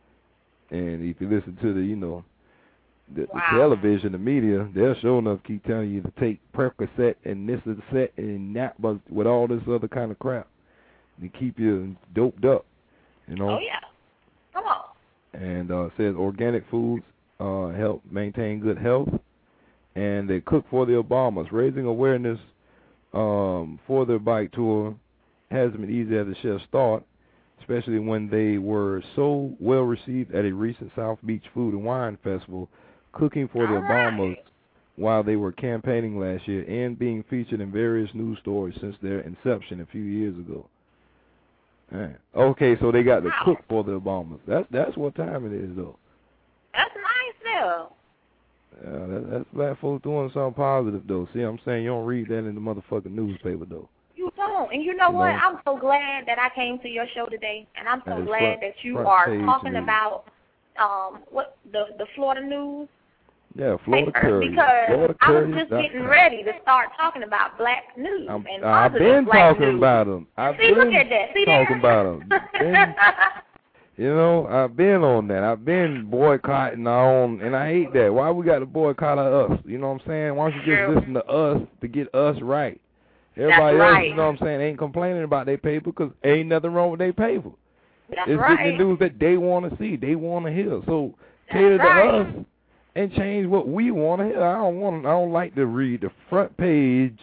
And if you listen to the you know the, wow. the television, the media, they'll sure enough keep telling you to take Percocet and this is set and that, but with all this other kind of crap to keep you doped up. You know? Oh, yeah. Come on. And uh, says organic foods uh, help maintain good health. And they cook for the Obamas. Raising awareness um, for their bike tour hasn't been easy as the chefs thought, especially when they were so well received at a recent South Beach Food and Wine Festival, cooking for the All Obamas right. while they were campaigning last year and being featured in various news stories since their inception a few years ago. Right. Okay, so they got to wow. cook for the Obamas. That's that's what time it is, though. That's nice, though. Yeah, that, that's black folks doing something positive, though. See, I'm saying you don't read that in the motherfucking newspaper, though. You don't. And you know you what? know? I'm so glad that I came to your show today, and I'm so That is glad front, that you front are page talking news. about um what the the Florida news. Yeah, Florida paper, Courier. Because Florida I was Courier. just getting ready to start talking about black news I'm, and I've positive been black talking news. about them. I've See, been look at that. See talking there? about them. Been, you know, I've been on that. I've been boycotting our own, and I hate that. Why we got to boycott us? You know what I'm saying? Why don't you just True. listen to us to get us right? Everybody That's else, right. you know what I'm saying, ain't complaining about their paper because ain't nothing wrong with their paper. That's it's right. getting the news that they want to see, they want to hear. So cater right. to us and change what we want to hear. I don't want. I don't like to read the front page.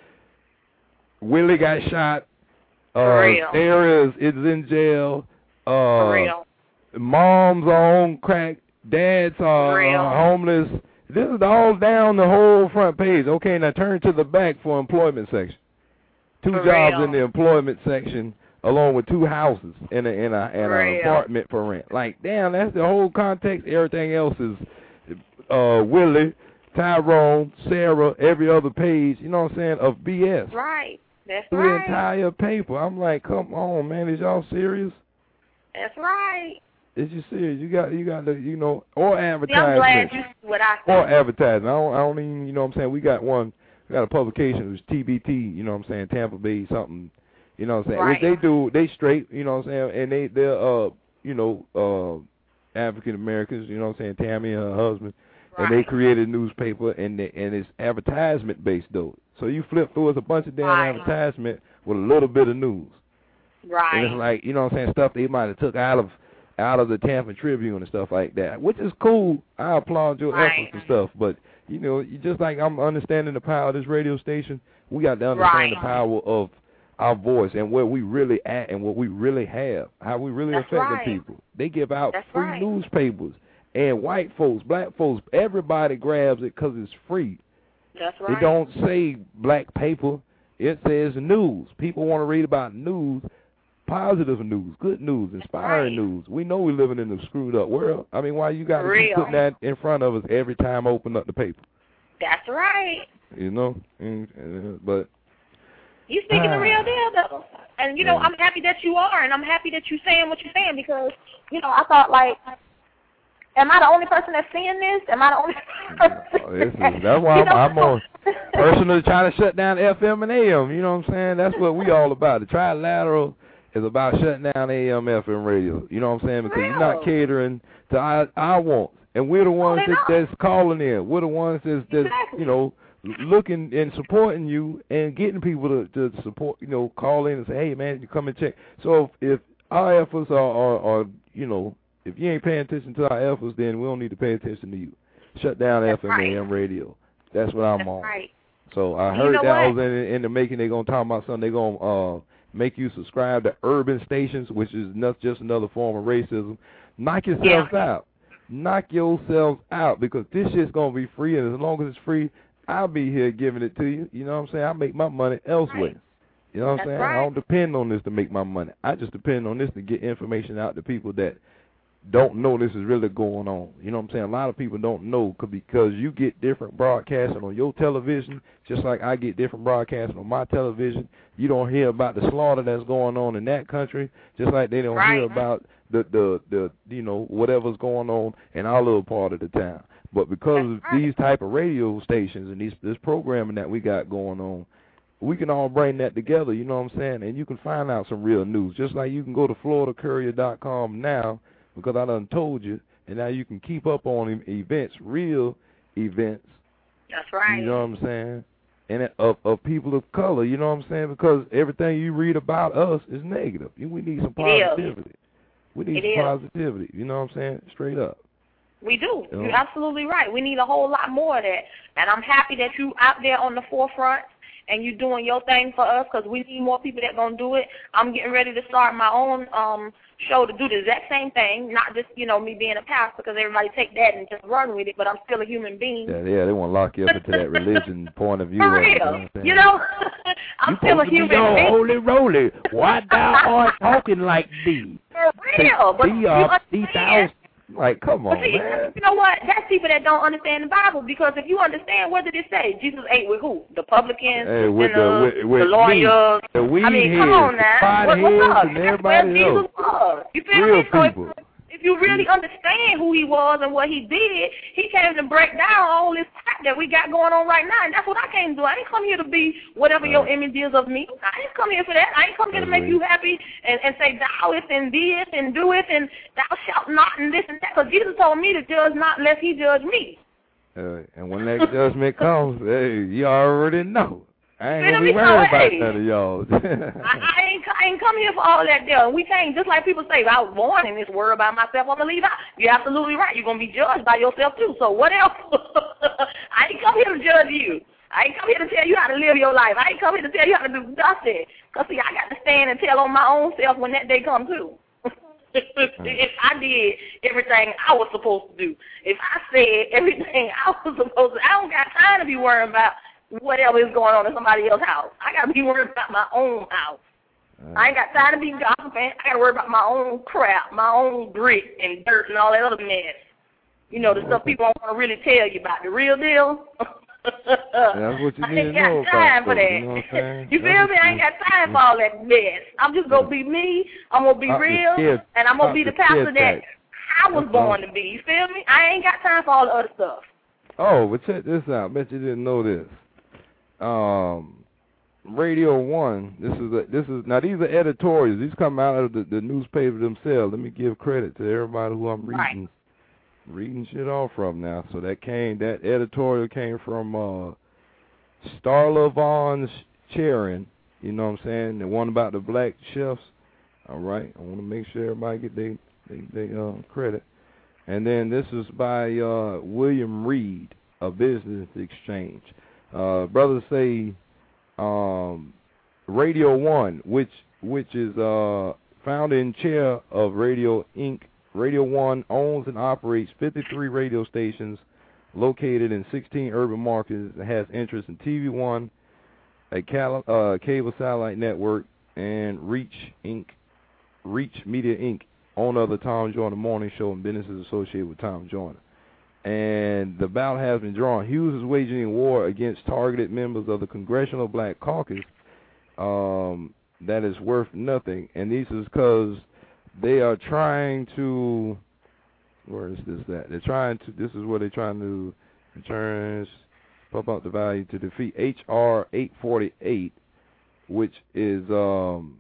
Willie got shot. Uh, Sarah is, is in jail. Uh, For real. Mom's on crack. Dad's are uh, homeless. This is all down the whole front page. Okay, now turn to the back for employment section. Two For jobs real. in the employment section, along with two houses in a in a in For an real. apartment for rent. Like, damn, that's the whole context. Everything else is uh, Willie, Tyrone, Sarah, every other page. You know what I'm saying? Of B S. Right. That's Through right. the entire paper. I'm like, come on, man, is y'all serious? That's right. Is you serious? You got, you got the, you know, or See, advertising. I'm glad you see what I Or see. advertising. I don't, I don't even, you know what I'm saying? We got one, we got a publication, it was T B T, you know what I'm saying, Tampa Bay something, you know what I'm saying? Right. Which they do, they straight, you know what I'm saying, and they, they're, uh, you know, uh, African-Americans, you know what I'm saying, Tammy and her husband, and they created a newspaper, and they, and it's advertisement-based, though. So you flip through, it's a bunch of damn Right. advertisement with a little bit of news. Right. And it's like, you know what I'm saying, stuff they might have took out of out of the Tampa Tribune and stuff like that, which is cool. I applaud your Right. efforts and stuff. But, you know, you just like I'm understanding the power of this radio station, we got to understand Right. the power of our voice and where we really at and what we really have, how we really That's affect right. the people. They give out That's free right. newspapers, and white folks, black folks, everybody grabs it because it's free. That's right. It don't say black paper. It says news. People want to read about news, positive news, good news, inspiring right. news. We know we're living in a screwed up world. I mean, why you got to keep Real. putting that in front of us every time I open up the paper? That's right. You know? And, and, but You speaking the Ah. real deal, though. And, you know, Yeah. I'm happy that you are, and I'm happy that you're saying what you're saying because, you know, I thought, like, am I the only person that's seeing this? Am I the only person? oh, this is, that's why You I'm, know? I'm on personally trying to shut down F M and A M. You know what I'm saying? That's what we all about. The Trilateral is about shutting down A M, F M radio. You know what I'm saying? Because you're not catering to our, our wants. And we're the ones that, that's calling in. We're the ones that's, that's Exactly. you know, looking and supporting you and getting people to, to support, you know, call in and say, hey, man, you come and check. So if, if our efforts are, are, are, you know, if you ain't paying attention to our efforts, then we don't need to pay attention to you. Shut down That's F M, right. A M radio. That's what I'm That's on. right. So I You heard know that what? was in, in the making. They're going to talk about something. They're going to uh, make you subscribe to urban stations, which is not just another form of racism. Knock yourselves Yeah. out. Knock yourselves out because this shit's going to be free, and as long as it's free, I'll be here giving it to you. You know what I'm saying? I make my money elsewhere. Right. You know what I'm That's saying? right. I don't depend on this to make my money. I just depend on this to get information out to people that don't know this is really going on. You know what I'm saying? A lot of people don't know c- because you get different broadcasting on your television, just like I get different broadcasting on my television. You don't hear about the slaughter that's going on in that country, just like they don't Right. hear about the, the, the, you know, whatever's going on in our little part of the town. But because of That's right. these type of radio stations and these this programming that we got going on, we can all bring that together, you know what I'm saying? And you can find out some real news. Just like you can go to Florida Courier dot com now, because I done told you, and now you can keep up on em- events, real events. That's right. You know what I'm saying? And it, of, of people of color, you know what I'm saying? Because everything you read about us is negative. We need some It is. positivity. We need It some is. positivity. You know what I'm saying? Straight up. We do. You know? You're absolutely right. We need a whole lot more of that. And I'm happy that you out there on the forefront and you doing your thing for us because we need more people that going to do it. I'm getting ready to start my own um show to do the exact same thing, not just, you know, me being a pastor because everybody take that and just run with it, but I'm still a human being. Yeah, yeah, they want to lock you up into that religion point of view. For of it, real. You know what I'm saying? You know, I'm you still a supposed to be human all being. holy roly. Why thou art talking like thee? For real. But Thee you are thee understand. thou. Like, come But on, see, man. you know what? That's people that don't understand the Bible because if you understand, what did it say? Jesus ate with who? The publicans, Hey, the with the sinners, with, with the lawyers. me, the weed I mean, heads, come on the now. pot What, what's heads, up? and That's everybody where Jesus else. was. You feel Real me? So if, people. if you really understand who he was and what he did, he came to break down all this crap that we got going on right now, and that's what I came to do. I ain't come here to be whatever your image is of me. I ain't come here for that. I ain't come here to make you happy and, and say thou is and this and do it and thou shalt not and this and that, because Jesus told me to judge not lest he judge me. Uh, and when that judgment comes, hey, you already know. I ain't Feel gonna me? be worried So, about hey. none of y'all. I, I ain't I ain't come here for all that there. We can't, just like people say, I was born in this world by myself, I'm going to leave out. You're absolutely right. You're going to be judged by yourself, too. So what else? I ain't come here to judge you. I ain't come here to tell you how to live your life. I ain't come here to tell you how to do nothing. Because, see, I got to stand and tell on my own self when that day comes, too. If I did everything I was supposed to do, if I said everything I was supposed to, I don't got time to be worrying about whatever is going on in somebody else's house. I got to be worried about my own house. I ain't got time to be gossiping. I got to worry about my own crap, my own grit and dirt and all that other mess. You know, the stuff people don't want to really tell you about. The real deal. That's what you I need ain't to know got time about, for that. you know what I'm saying? You feel me? I ain't got time for all that mess. I'm just going to be me. I'm going to be Pop the real. scared- And I'm going to pop be the the pastor scared that tax. I was That's born all. to be. You feel me? I ain't got time for all the other stuff. Oh, but check this out. Bet you didn't know this. Um, Radio One. This is a, this is now these are editorials. These come out of the, the newspaper themselves. Let me give credit to everybody who I'm reading Right. reading shit off from now. So that came that editorial came from uh, Starla Von Charon. You know what I'm saying? The one about the black chefs. All right. I want to make sure everybody get they they, they uh, credit. And then this is by uh, William Reed, A Business Exchange. Uh, brothers say um, Radio One, which which is uh, founder and chair of Radio Incorporated. Radio One owns and operates fifty-three radio stations located in sixteen urban markets. It has interest in T V One, a cal- uh, cable satellite network, and Reach Incorporated. Reach Media Incorporated, owner of the Tom Joyner Morning Show and businesses associated with Tom Joyner. And the bout has been drawn. Hughes is waging a war against targeted members of the Congressional Black Caucus um, that is worth nothing. And this is because they are trying to, where is this at? They're trying to, this is what they're trying to, returns, pump out the value to defeat H R eight forty-eight, which is, um,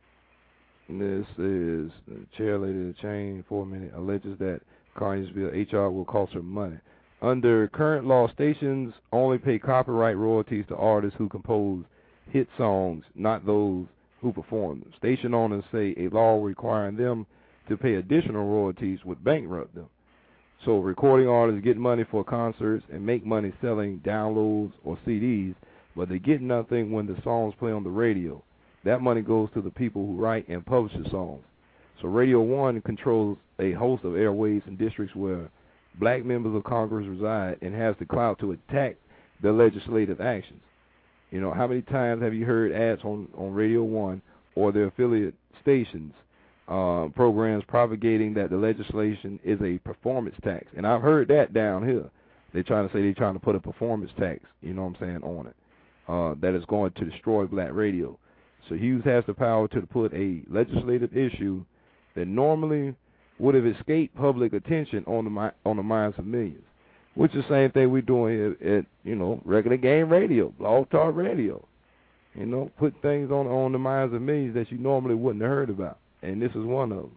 this is the chairlady of the chain, four minute, alleges that Carneysville H R will cost her money. Under current law, stations only pay copyright royalties to artists who compose hit songs, not those who perform them. Station owners say a law requiring them to pay additional royalties would bankrupt them. So recording artists get money for concerts and make money selling downloads or C Ds, but they get nothing when the songs play on the radio. That money goes to the people who write and publish the songs. So Radio One controls a host of airways in districts where black members of Congress reside and has the clout to attack the legislative actions. You know, how many times have you heard ads on, on Radio One or their affiliate stations, uh, programs propagating that the legislation is a performance tax? And I've heard that down here. They're trying to say they're trying to put a performance tax, you know what I'm saying, on it, uh, that is going to destroy black radio. So Hughes has the power to put a legislative issue that normally would have escaped public attention on the on the minds of millions, which is the same thing we're doing here at, you know, regular game radio, blog talk radio. You know, put things on on the minds of millions that you normally wouldn't have heard about, and this is one of them.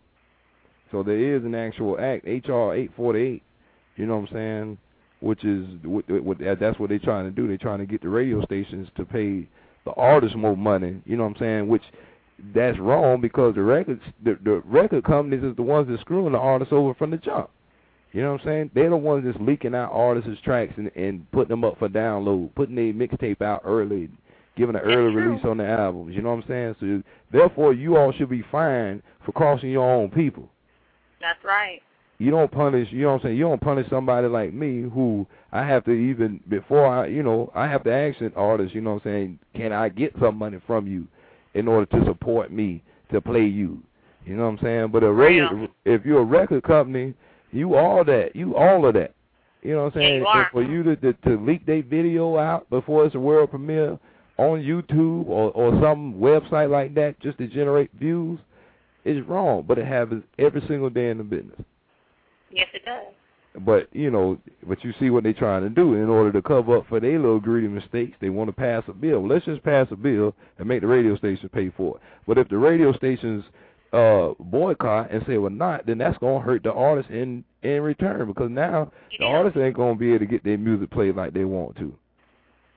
So there is an actual act, H R eight forty-eight, you know what I'm saying, which is, what, what, that's what they're trying to do. They're trying to get the radio stations to pay the artists more money, you know what I'm saying, which that's wrong because the records, the, the record companies is the ones that screwing the artists over from the jump. You know what I'm saying? They're the ones that's leaking out artists' tracks and, and putting them up for download, putting their mixtape out early, giving an early release on the albums. You know what I'm saying? So therefore, you all should be fined for crossing your own people. That's right. You don't punish, you know what I'm saying, you don't punish somebody like me who I have to even, before I, you know, I have to ask an artist, you know what I'm saying, can I get some money from you in order to support me to play you? You know what I'm saying? But a radio, if you're a record company, you all that, you all of that. You know what I'm saying? Yeah, you and for you to, to, to leak their video out before it's a world premiere on YouTube or, or some website like that just to generate views is wrong, but it happens every single day in the business. Yes, it does. But, you know, but you see what they're trying to do. In order to cover up for their little greedy mistakes, they want to pass a bill. Well, let's just pass a bill and make the radio stations pay for it. But if the radio stations uh, boycott and say, well, not, then that's going to hurt the artists in, in return because now the artists ain't going to be able to get their music played like they want to.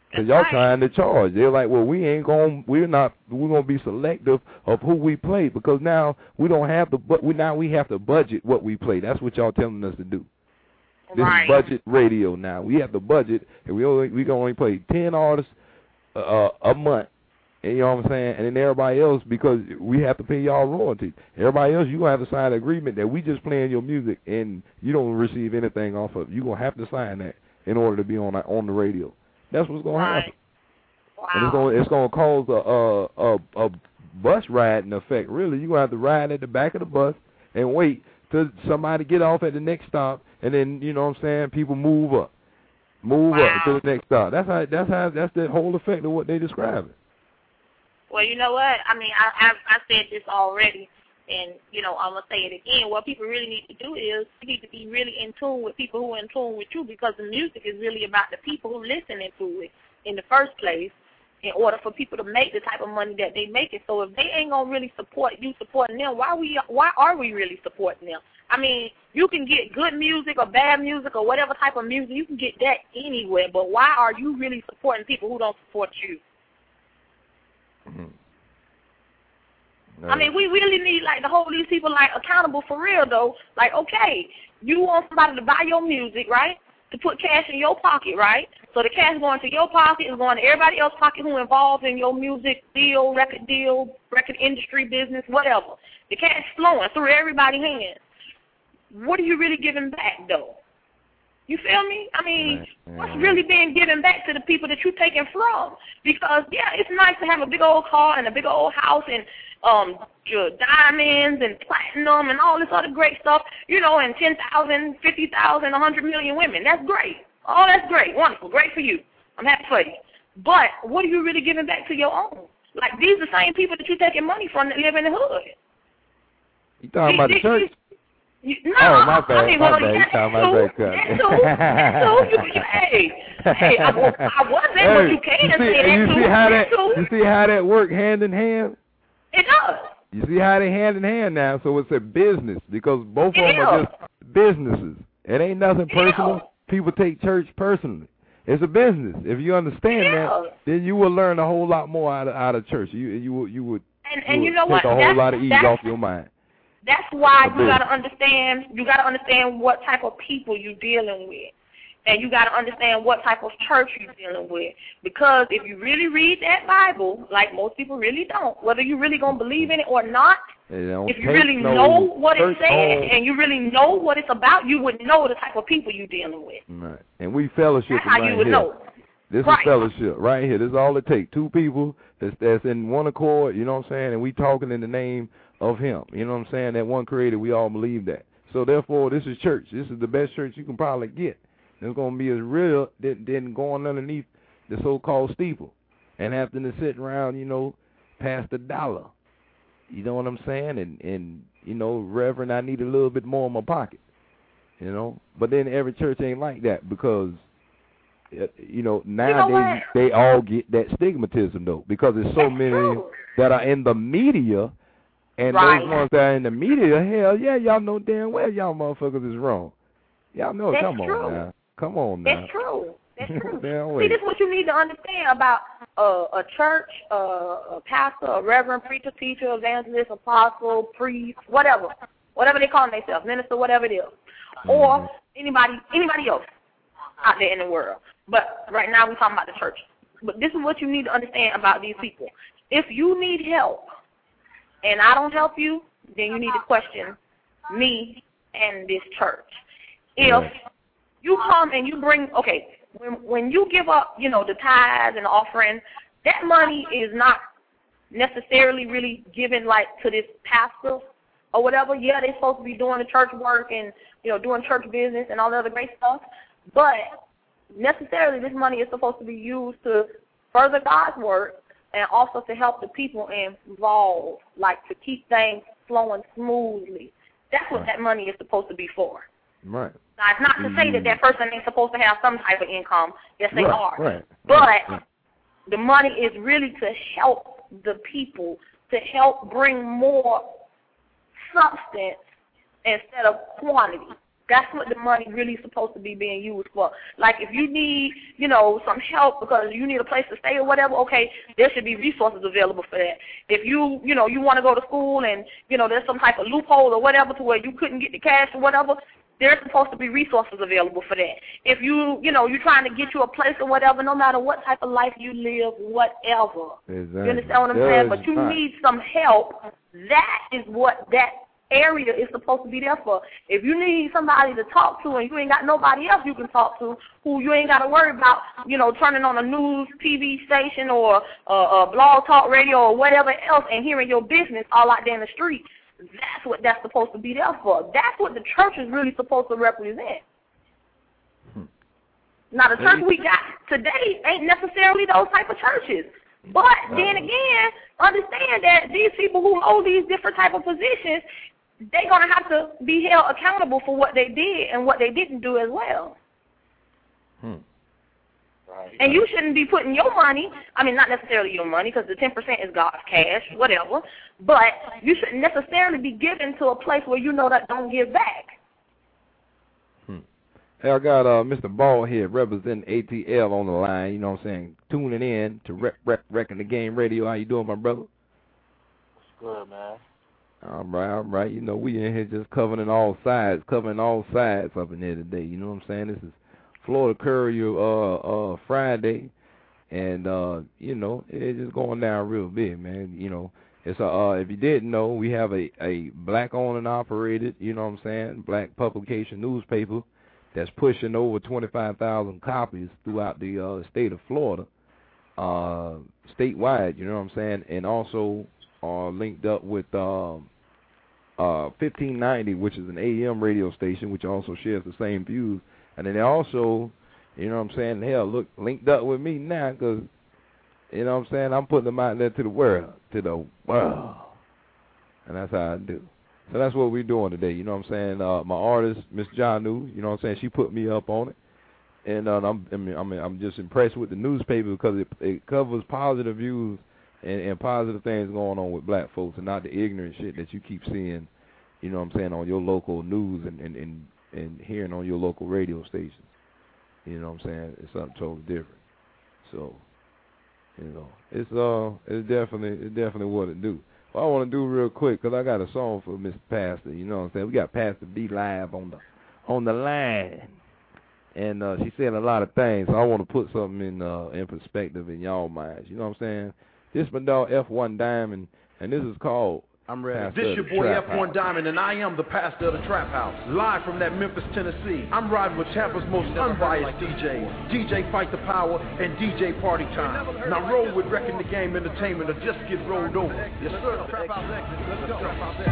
Cause y'all trying to charge. They're like, well, we ain't going. We're not. We're gonna be selective of who we play because now we don't have the. But we now we have to budget what we play. That's what y'all telling us to do. This right. is budget radio now. We have to budget, and we only we can only play ten artists uh, a month. And you know what I'm saying? And then everybody else, because we have to pay y'all royalties. Everybody else, you gonna have to sign an agreement that we just playing your music and you don't receive anything off of it. You gonna have to sign that in order to be on on the radio. That's what's gonna right. happen. Wow. And it's gonna it's gonna cause a a a, a bus riding effect. Really, you gonna have to ride at the back of the bus and wait till somebody get off at the next stop, and then you know what I'm saying, people move up, move wow. up to the next stop. That's how that's how that's the whole effect of what they describing. Well, you know what? I mean, I I, I said this already, and you know I'm gonna say it again. What people really need to do is you need to be really in tune with people who are in tune with you, because the music is really about the people who listening to it in the first place, in order for people to make the type of money that they make it. So if they ain't gonna really support you supporting them, why we why are we really supporting them? I mean, you can get good music or bad music or whatever type of music, you can get that anywhere, but why are you really supporting people who don't support you? Mm-hmm. I mean, we really need, like, to hold these people, like, accountable for real, though. Like, okay, you want somebody to buy your music, right, to put cash in your pocket, right? So the cash going to your pocket is going to everybody else's pocket who involved in your music deal, record deal, record industry business, whatever. The cash flowing through everybody's hands. What are you really giving back, though? You feel me? I mean, what's really being given back to the people that you're taking from? Because, yeah, it's nice to have a big old car and a big old house and um, diamonds and platinum and all this other great stuff, you know, and ten thousand, fifty thousand, one hundred million women. That's great. Oh, that's great. Wonderful. Great for you. I'm happy for you. But what are you really giving back to your own? Like, these are the same people that you're taking money from that live in the hood. You talking about the church? You, no, oh, my bad, I mean, my well, bad. Yeah, You talking about that cut. That too. That too. You, you, hey, hey, I, I wasn't, hey, but you can you see, say that you too. See how that, too. you see how that work hand in hand? It does. You see how they hand in hand now? So it's a business, because both it of them is. are just businesses. It ain't nothing personal. Is. People take church personally. It's a business. If you understand that, then you will learn a whole lot more out of out of church. You you would you would, and, you and would you know take what? a whole that's, lot of ease off your mind. That's why you got to understand. You got to understand what type of people you're dealing with, and you got to understand what type of church you're dealing with. Because if you really read that Bible, like most people really don't, whether you really gonna believe in it or not, if you really no know what it says home. and you really know what it's about, you would know the type of people you're dealing with. Right. And we fellowship That's how right you would here. know. This right. is fellowship right here. This is all it takes. Two people that's, that's in one accord, you know what I'm saying, and we talking in the name of him. You know what I'm saying? That one creator, we all believe that. So therefore, this is church. This is the best church you can probably get. It's going to be as real than, than going underneath the so-called steeple and having to sit around, you know, past the dollar. You know what I'm saying? And, and you know, Reverend, I need a little bit more in my pocket. You know? But then every church ain't like that, because, you know, nowadays you know they all get that stigmatism, though, because there's so That's many true. that are in the media. And right. those ones that are in the media, hell yeah, y'all know damn well y'all motherfuckers is wrong. Y'all know, That's come true. on now. Come on now. That's true. That's true. Damn See, this is what you need to understand about uh, a church, uh, a pastor, a reverend, preacher, teacher, evangelist, apostle, priest, whatever. Whatever they call themselves, minister, whatever it is. Mm-hmm. Or anybody anybody else out there in the world. But right now we're talking about the church. But this is what you need to understand about these people. If you need help, and I don't help you, then you need to question me and this church. If you come and you bring, okay, when when you give up, you know, the tithes and the offering, that money is not necessarily really given, like, to this pastor or whatever. Yeah, they're supposed to be doing the church work and, you know, doing church business and all the other great stuff. But necessarily this money is supposed to be used to further God's work, and also to help the people involved, like to keep things flowing smoothly. That's what that money is supposed to be for. Right. Now, it's not to say that that person ain't supposed to have some type of income. Yes, they right, are. Right, but right. the money is really to help the people, to help bring more substance instead of quantity. That's what the money really is supposed to be being used for. Like if you need, you know, some help because you need a place to stay or whatever, okay, there should be resources available for that. If you, you know, you want to go to school and, you know, there's some type of loophole or whatever to where you couldn't get the cash or whatever, there's supposed to be resources available for that. If you, you know, you're trying to get you a place or whatever, no matter what type of life you live, whatever. Exactly. You understand what I'm There saying? is But you not. need some help. That is what that area is supposed to be there for. If you need somebody to talk to and you ain't got nobody else you can talk to, who you ain't got to worry about, you know, turning on a news T V station or a, a blog talk radio or whatever else and hearing your business all out there in the street, that's what that's supposed to be there for. That's what the church is really supposed to represent. Hmm. Now, the church we got today ain't necessarily those type of churches. But then again, understand that these people who hold these different type of positions, they're going to have to be held accountable for what they did and what they didn't do as well. Hmm. And you shouldn't be putting your money, I mean, not necessarily your money, because the ten percent is God's cash, whatever, but you shouldn't necessarily be given to a place where you know that don't give back. Hmm. Hey, I got uh, Mister Ball here representing A T L on the line, you know what I'm saying, tuning in to Rec, Rec, Wrecking the Game Radio. How you doing, my brother? Good, man. All right, all right. You know, we in here just covering all sides, covering all sides up in here today. You know what I'm saying? This is Florida Courier uh, uh, Friday, and, uh, you know, it's just going down real big, man. You know, it's a, uh, if you didn't know, we have a, a black-owned and operated, you know what I'm saying, black publication newspaper that's pushing over twenty-five thousand copies throughout the uh, state of Florida, uh, statewide, you know what I'm saying, and also uh, linked up with um, uh, fifteen ninety, which is an A M radio station, which also shares the same views. And then they also, you know what I'm saying, hell, look, linked up with me now because, you know what I'm saying, I'm putting them out there to the world, to the world. And that's how I do. So that's what we're doing today, you know what I'm saying. Uh, my artist, Miss Janu, you know what I'm saying, she put me up on it. And uh, I'm, I mean, I mean, I'm just impressed with the newspaper because it, it covers positive views and, and positive things going on with black folks and not the ignorant shit that you keep seeing, you know what I'm saying, on your local news and, and, and and hearing on your local radio stations. You know what I'm saying? It's something totally different. So, you know, it's uh, it's definitely, it's definitely what it do. What I want to do real quick, because I got a song for Mister Pastor, you know what I'm saying? We got Pastor B live on the, on the line. And uh, she said a lot of things, so I want to put something in uh, in perspective in y'all minds. You know what I'm saying? This is my dog F one Diamond, and this is called I'm ready. Pastor This of your the boy Trap F one House. Diamond, and I am the pastor of the Trap House, live from that Memphis, Tennessee. I'm riding with Tampa's most unbiased D Js, D J Fight the Power and D J Party Time. Now roll with Wrecking the Game Entertainment or just get rolled over. Yes, sir. Trap House exit. Let's go.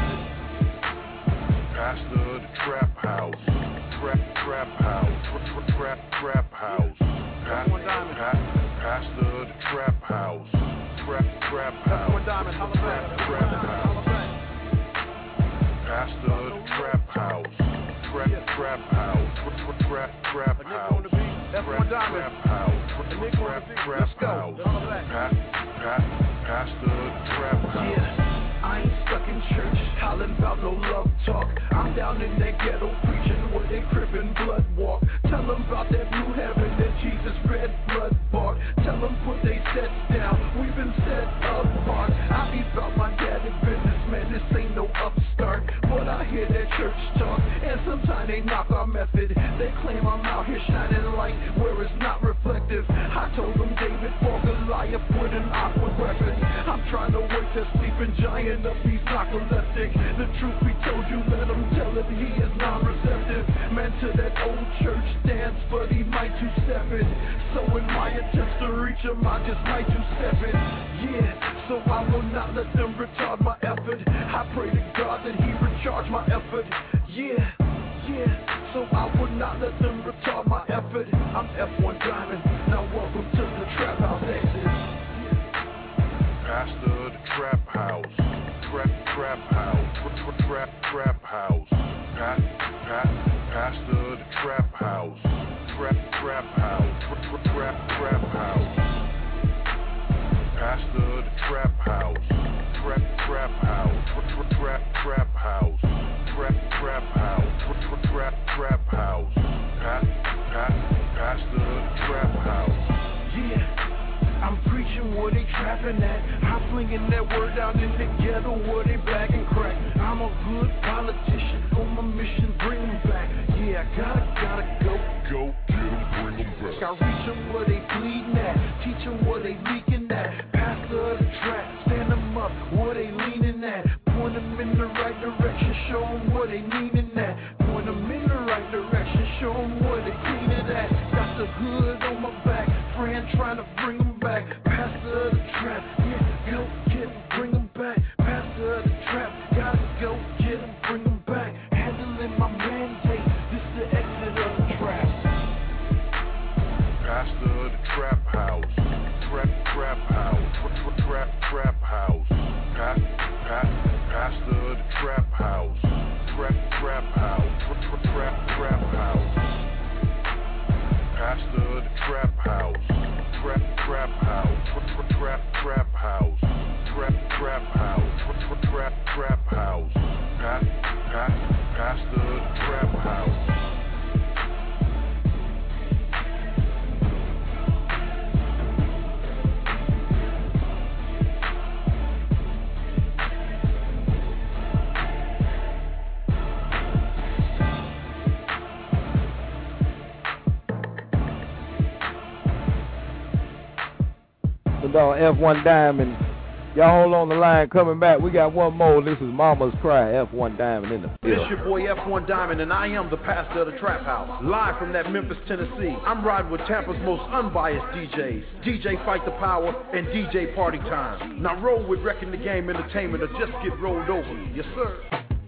Pastor of the Trap House. Trap, Trap House. Trap, Trap, Trap House. Pastor, pa- Pastor of the Trap House. Trap, Trap House. Trap, Trap House. Pastor of the Trap House. Trap, Trap House. Trap, Trap, Trap House. Trap, Trap House. Trap, Trap House. Pa- pa- Pastor of the Trap House. I ain't stuck in church, hollering about no love talk. I'm down in that ghetto preaching where they crippin' blood walk. Tell them about that new heaven that Jesus red blood bought. Tell them put they sets down, we've been set apart. I be about my daddy business, man, this ain't no upstart. But I hear that church talk, and sometimes they knock our method. They claim I'm out here shining light where it's not reflective. I told them David fought Goliath with an awkward weapon. I'm trying to wake that sleeping giant up, he's narcoleptic. The truth be told you, let him tell it, he is non-receptive. Man, to that old church dance, but he might two-step it. So in my attempts to reach him, I just might two-step it. Yeah, so I will not let them retard my effort. I pray to God that he recharge my effort. Yeah, yeah, so I will not let them retard my effort. I'm F one Diamond, now welcome to the Trap House exit. Pastor of the Trap House. Trap, Trap House. Trap, Trap, Trap House. Pa- pa- Pastor of the Trap House. Trap, Trap House. Trap, Trap, Trap House. Pastor of the Trap House. trap, trap house, trap, trap, trap house, trap, trap house, trap, trap, trap house, Pat, Pat, pastor trap house. Yeah, I'm preaching where they trapping at. I'm flinging that word out in the ghetto where they black and crack. I'm a good politician on my mission, bring them back. Yeah, I gotta, gotta go. Go get them, bring them back. I reach them where they bleeding at, teach them where they leaking at. Pastor of the trap, stand them up where they leaning at. Point them in the right direction, show them where they leaning at. Point them in the right direction, show them where they cleaning at. Got the hood on my back, friend trying to bring them back. Pastor of the trap, yeah, go get them, bring them back. Pastor of the trap, gotta go get them, bring them back. Handling my mandate, this the exit of the trap. Pastor of the trap house, trap, trap house, trap, trap, trap house, Pat, Pat, pastor of the trap house, trap, trap house, trap, trap, trap house, pastor of the trap house, trap, trap house, trap, trap, trap house, trap, trap house, trap, trap, trap house, Pat, Pat, pastor of the trap house. Dog F one Diamond. Y'all hold on the line, coming back. We got one more. This is Mama's Cry, F one Diamond in the field. It's your boy F one Diamond, and I am the pastor of the Trap House. Live from that Memphis, Tennessee. I'm riding with Tampa's most unbiased D Js. D J Fight the Power and D J Party Time. Now roll with Wrecking the Game Entertainment or just get rolled over. Yes, sir.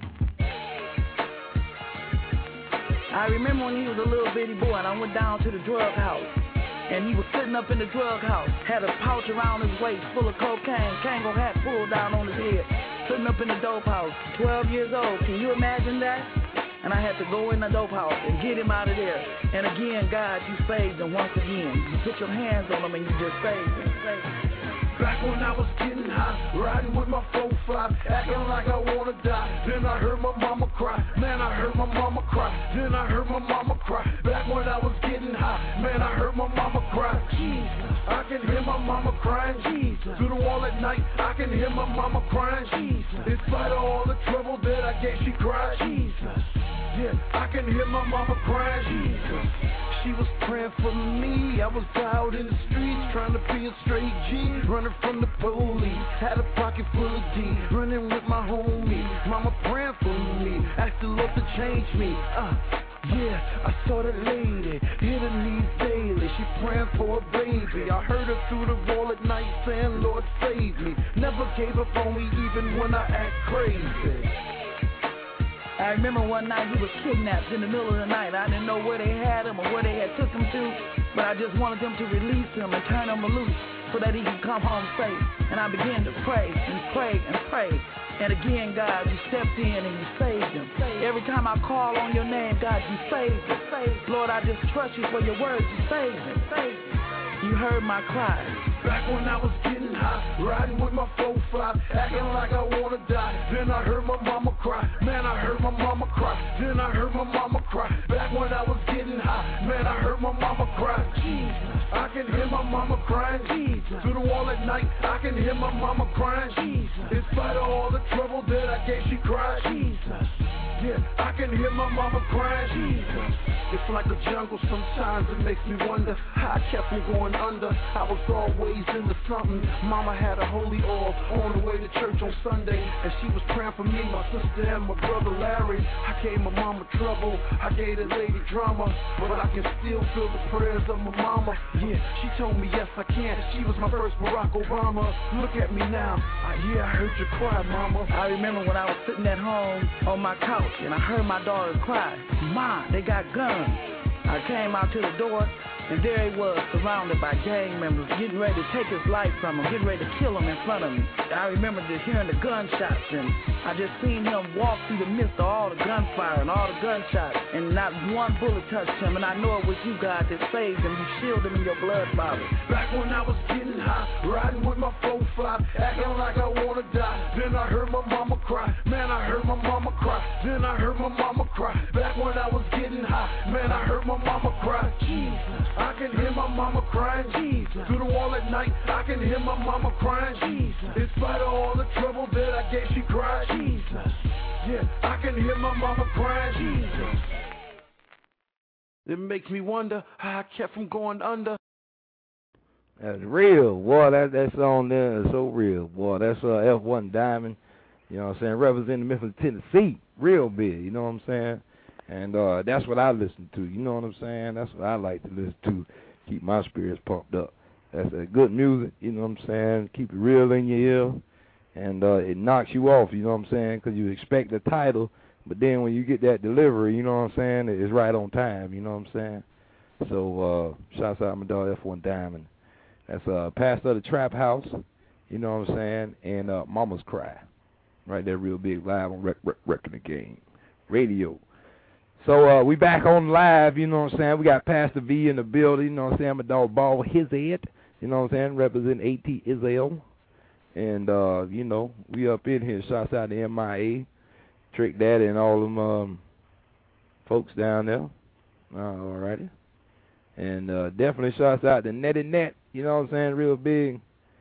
I remember when he was a little bitty boy and I went down to the drug house. And he was sitting up in the drug house, had a pouch around his waist full of cocaine, Kango hat pulled down on his head, sitting up in the dope house, twelve years old. Can you imagine that? And I had to go in the dope house and get him out of there. And again, God, you saved him once again. You put your hands on him and you just saved him. Saved him. Back when I was getting high, riding with my four five, acting like I wanna die. Then I heard my mama cry, man, I heard my mama cry. Then I heard my mama cry. Back when I was getting high, man, I heard my mama cry. Jesus, I can hear my mama crying. Jesus, through the wall at night, I can hear my mama crying. Jesus, in spite of all the trouble that I gave, she cried. Jesus, yeah, I can hear my mama crying. Jesus, she was praying for me. I was out in the streets trying to be a straight G, running from the police. Had a pocket full of D, running with my homies. Mama praying for me, asked the Lord to change me. Uh, yeah, I saw that lady, hit her knees daily. She praying for a baby. I heard her through the wall at night saying, Lord save me. Never gave up on me even when I act crazy. I remember one night he was kidnapped in the middle of the night. I didn't know where they had him or where they had took him to, but I just wanted them to release him and turn him loose so that he could come home safe. And I began to pray and pray and pray. And again, God, you stepped in and you saved him. Every time I call on your name, God, you saved him. Lord, I just trust you for your words. You saved him. You heard my cry. Back when I was getting high, riding with my four five, acting like I wanna die. Then I heard my mama cry, man, I heard my mama cry. Then I heard my mama cry. Back when I was getting high, man, I heard my mama cry. Jesus, I can hear my mama crying. Jesus, through the wall at night, I can hear my mama crying. Jesus, in spite of all the trouble that I gave, she cried. Jesus, yeah, I can hear my mama crying. Jesus, it's like a jungle sometimes. It makes me wonder how I kept from going under. I was always into something. Mama had a holy oil on the way to church on Sunday, and she was praying for me, my sister, and my brother Larry. I gave my mama trouble, I gave that lady drama, but I can still feel the prayers of my mama. Yeah, she told me yes I can. She was my first Barack Obama. Look at me now. I, yeah, I heard you cry, mama. I remember when I was sitting at home on my couch and I heard my daughter cry. Ma, they got guns. I came out to the door And there he was, surrounded by gang members, getting ready to take his life from him, getting ready to kill him in front of me. I remember just hearing the gunshots, and I just seen him walk through the midst of all the gunfire and all the gunshots, and not one bullet touched him. And I know it was you, God, that saved him. You shielded him in your blood, Father. Back when I was getting high, riding with my four five, acting like I wanna die. Then I heard my mama cry, man, I heard my mama cry. Then I heard my mama cry. Back when I was getting high, man, I heard my mama cry. Jesus, I can hear my mama crying. Jesus, through the wall at night, I can hear my mama crying. Jesus, in spite of all the trouble that I gave, she cried. Jesus, yeah, I can hear my mama crying. Jesus, it makes me wonder how I kept from going under. That's real, boy. That that song there is so real, boy. That's uh, F one Diamond. You know what I'm saying? Representing Memphis, Tennessee, real big. You know what I'm saying? And uh, that's what I listen to. You know what I'm saying? That's what I like to listen to. Keep my spirits pumped up. That's uh, good music. You know what I'm saying? Keep it real in your ear, and uh, it knocks you off. You know what I'm saying? Because you expect the title, but then when you get that delivery, you know what I'm saying? It's right on time. You know what I'm saying? So uh, shouts out my dog F one Diamond. That's uh, Pastor of the Trap House, you know what I'm saying, and uh, Mama's Cry. Right there, real big, live on rec- rec- Wrecking the Game radio. So uh, we back on live, you know what I'm saying. We got Pastor V in the building, you know what I'm saying. My dog Ball his head, you know what I'm saying, representing AT Israel. And, uh, you know, we up in here. Shouts out to M I A, Trick Daddy, and all them um, folks down there. Uh, all righty. And uh, definitely shouts out to Netty Net, you know what I'm saying, real big.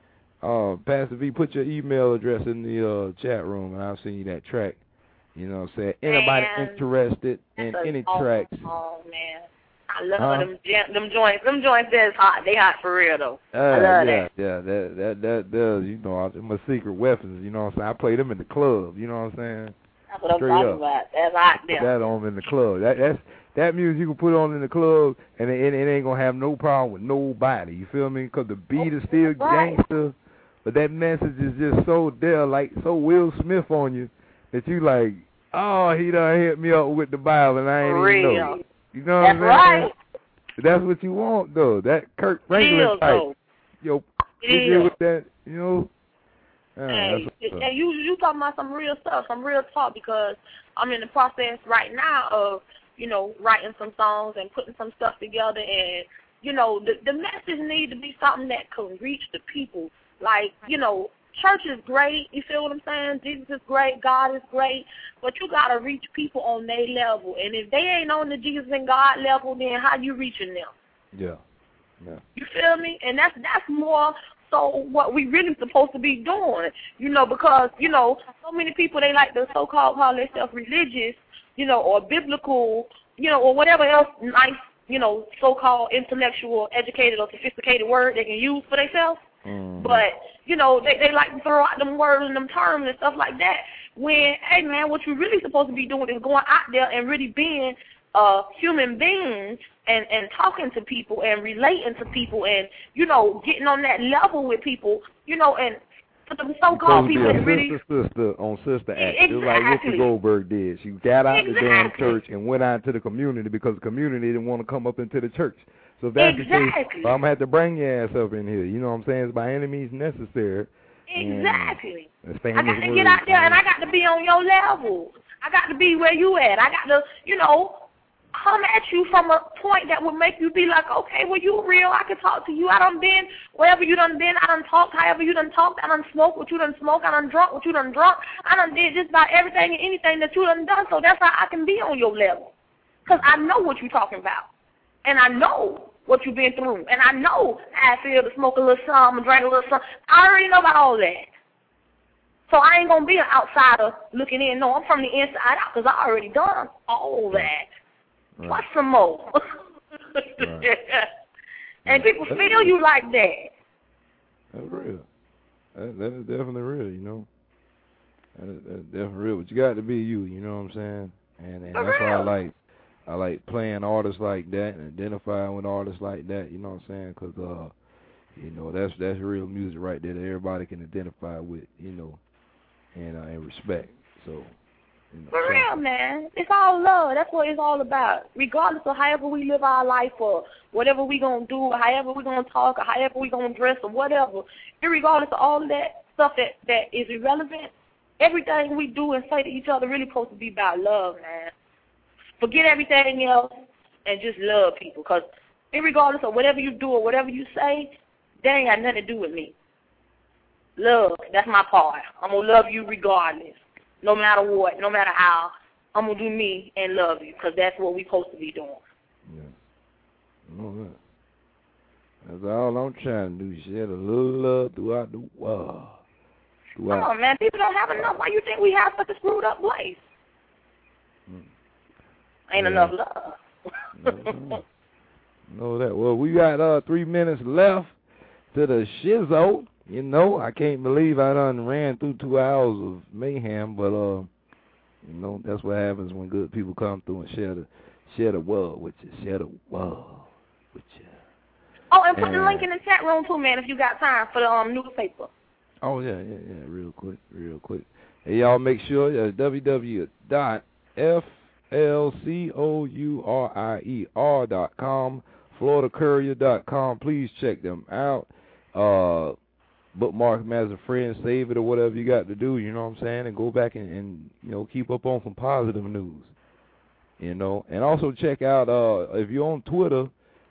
Uh, Pastor V, put your email address in the uh, chat room, and I'll send you that track. You know what I'm saying? Anybody Man, interested in any awesome tracks? Oh man, I love Huh? them jam- them joints. Them joints is hot. They hot for real though. Uh, I love yeah, that. yeah, that that that does. You know, my secret weapons. You know what I'm saying? I play them in the club. You know what I'm saying? That's what I'm Straight talking up. about. That's hot Put there. that on in the club. That that's that music you can put on in the club, and it, it ain't gonna have no problem with nobody. You feel me? Because the beat is still Right. gangster, but that message is just so there, like so Will Smith on you, that you like, oh, he done hit me up with the Bible, and I ain't For even real. know. You know That's what I'm saying? right. That's what you want, though. That Kurt It Franklin is, type. though. Yo, It you deal is. with that, you know? Yeah, Hey, that's what's up. and you you talking about some real stuff, some real talk, because I'm in the process right now of, you know, writing some songs and putting some stuff together, and, you know, the, the message need to be something that can reach the people. Like, you know, church is great, you feel what I'm saying? Jesus is great, God is great, but you got to reach people on their level, and if they ain't on the Jesus and God level, then how you reaching them? Yeah, yeah. You feel me? And that's that's more so what we really supposed to be doing, you know, because, you know, so many people, they like to so-called call themselves religious, you know, or biblical, you know, or whatever else nice, you know, so-called intellectual, educated, or sophisticated word they can use for themselves. Mm-hmm. But, you know, they, they like to throw out them words and them terms and stuff like that. When, hey, man, what you're really supposed to be doing is going out there and really being a human being and, and talking to people and relating to people and, you know, getting on that level with people, you know, and for the so-called people that really... Sister, sister on Sister Act. Exactly. Just like Whoopi Goldberg did. She got out Exactly. the damn church and went out to the community because the community didn't want to come up into the church. So if that's Exactly. the case, well, I'm going to have to bring your ass up in here. You know what I'm saying? It's by any means necessary. Exactly. And I got to get out there, and I got to be on your level. I got to be where you at. I got to, you know, come at you from a point that would make you be like, okay, well, you real. I can talk to you. I done been wherever you done been. I done talked however you done talked. I done smoked what you done smoked. I done drunk what you done drunk. I done did just about everything and anything that you done done. So that's how I can be on your level, because I know what you're talking about, and I know what you've been through, and I know how I feel to smoke a little some and drink a little some. I already know about all that. So I ain't going to be an outsider looking in. No, I'm from the inside out, because I already done all that. Right. Plus some more. Right. And people feel you like that. That's real. That, that is definitely real, you know. That is, that's definitely real. But you got to be you, you know what I'm saying? And, and that's why I like I like playing artists like that and identifying with artists like that, you know what I'm saying? Because, uh, you know, that's that's real music right there that everybody can identify with, you know, and, uh, and respect. So, You know, For so. real, man. It's all love. That's what it's all about. Regardless of however we live our life or whatever we going to do or however we going to talk or however we going to dress or whatever, irregardless of all of that stuff that, that is irrelevant, everything we do and say to each other really supposed to be about love, man. Forget everything else and just love people, because irregardless of whatever you do or whatever you say, that ain't got nothing to do with me. Love, that's my part. I'm going to love you regardless. No matter what, no matter how, I'm going to do me and love you, because that's what we're supposed to be doing. Yeah. All right. That's all I'm trying to do, shed a little love throughout the world. Throughout. Come on, man. People don't have enough. Why you think we have such a screwed up place? Mm. Ain't Yeah. enough love. No, know that. Well, we got uh three minutes left to the shizzo. You know, I can't believe I done ran through two hours of mayhem, but uh, you know, that's what happens when good people come through and share the share the world with you, share the world with you. Oh, and put and, the link in the chat room too, man, if you got time for the um newspaper. Oh yeah, yeah, yeah. Real quick, real quick. Hey, y'all, make sure uh, w w w dot f l c o u r i e r dot com, florida courier dot com. Please check them out. Uh, bookmark them as a friend, save it or whatever you got to do. You know what I'm saying? And go back and, and you know keep up on some positive news. You know, and also check out uh if you're on Twitter,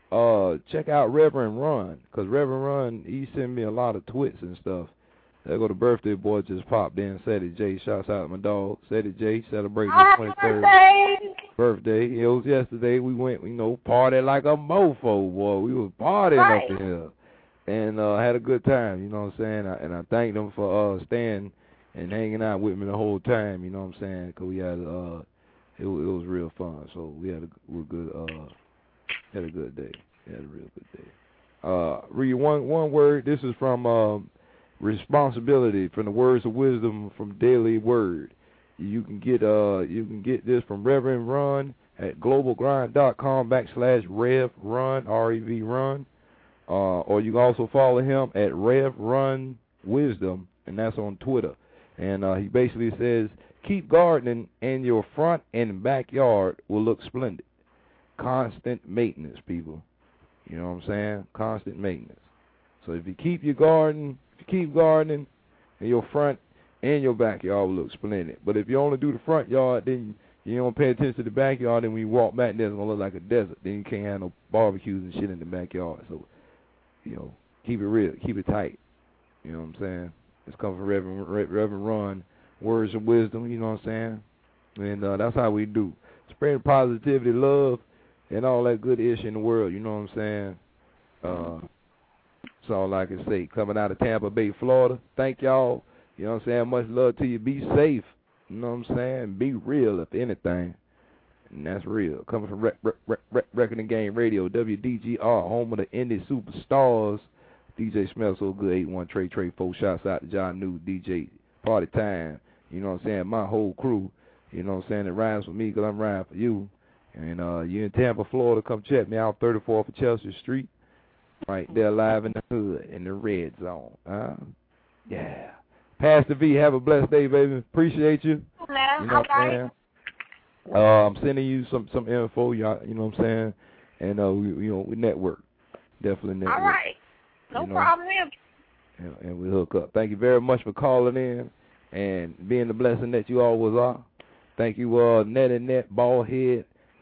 uh check out Reverend Run, because Reverend Run, he sent me a lot of twits and stuff. There go the birthday boy just popped in. Ceddy J, shouts out to my dog. Ceddy J, celebrating his twenty-third birthday. birthday. It was yesterday. We went, you know, party like a mofo, boy. We was partying Right. up in here. And uh, had a good time, you know what I'm saying? I, and I thank them for uh, staying and hanging out with me the whole time, you know what I'm saying? Because we had, uh, it, it was real fun. So we had a, we were good, uh, had a good day. Had a real good day. Uh, read one, one word. This is from... Um, Responsibility, from the Words of Wisdom from Daily Word. You can get uh you can get this from Reverend Run at globalgrind.com backslash Rev Run, R E V Run. Uh, or you can also follow him at Rev Run Wisdom, and that's on Twitter. And uh, he basically says, keep gardening and your front and backyard will look splendid. Constant maintenance, people. You know what I'm saying? Constant maintenance. So if you keep your garden If you keep gardening, and your front and your backyard will look splendid. But if you only do the front yard, then you don't pay attention to the backyard, then when you walk back there, it's going to look like a desert. Then you can't have no barbecues and shit in the backyard. So, you know, keep it real. Keep it tight. You know what I'm saying? It's coming from Reverend, Reverend Ron, Words of Wisdom, you know what I'm saying? And uh, that's how we do. Spreading positivity, love, and all that good ish in the world, you know what I'm saying? Uh... That's all I can say. Coming out of Tampa Bay, Florida. Thank y'all. You know what I'm saying? Much love to you. Be safe. You know what I'm saying? Be real, if anything. And that's real. Coming from Rec- Rec- Rec- Record and Game Radio, W D G R, home of the indie superstars. D J Smells So Good, eight one Trey Trey four. Shouts out to John New, D J Party Time. You know what I'm saying? My whole crew. You know what I'm saying? It rhymes for me because I'm riding for you. And uh, you in Tampa, Florida, come check me out, thirty-fourth of Chelsea Street. Right there, live in the hood, in the red zone. Uh, yeah. Pastor V, have a blessed day, baby. Appreciate you. Man, you know what I'm saying? Uh, I'm sending you some some info, y'all. You know what I'm saying? And uh, we you know we network, definitely network. All right, no you know? problem. And, and we hook up. Thank you very much for calling in and being the blessing that you always are. Thank you, uh, Net and Net, Ballhead.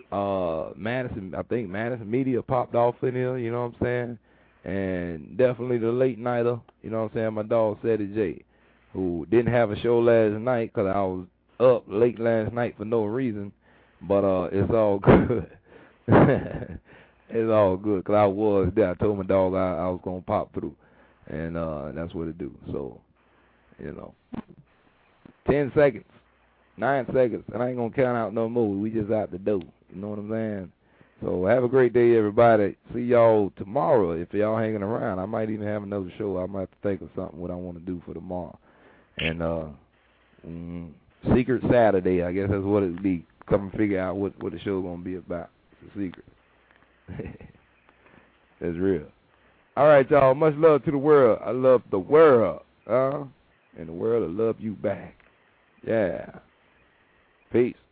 Uh, Madison, I think Madison Media popped off in here, you know what I'm saying? And definitely the late nighter, you know what I'm saying? My dog, Ceddy J, who didn't have a show last night because I was up late last night for no reason. But uh, it's all good. It's all good because I was there. I told my dog I, I was going to pop through. And uh, that's what it do. So, you know, ten seconds, nine seconds, and I ain't going to count out no more. We just out the door. You know what I'm saying? So have a great day, everybody. See y'all tomorrow. If y'all hanging around, I might even have another show. I might have to think of something what I want to do for tomorrow. And uh, mm, Secret Saturday, I guess that's what it would be. Come and figure out what, what the show's going to be about. It's a secret. That's real. All right, y'all. Much love to the world. I love the world. Uh, and the world will love you back. Yeah. Peace.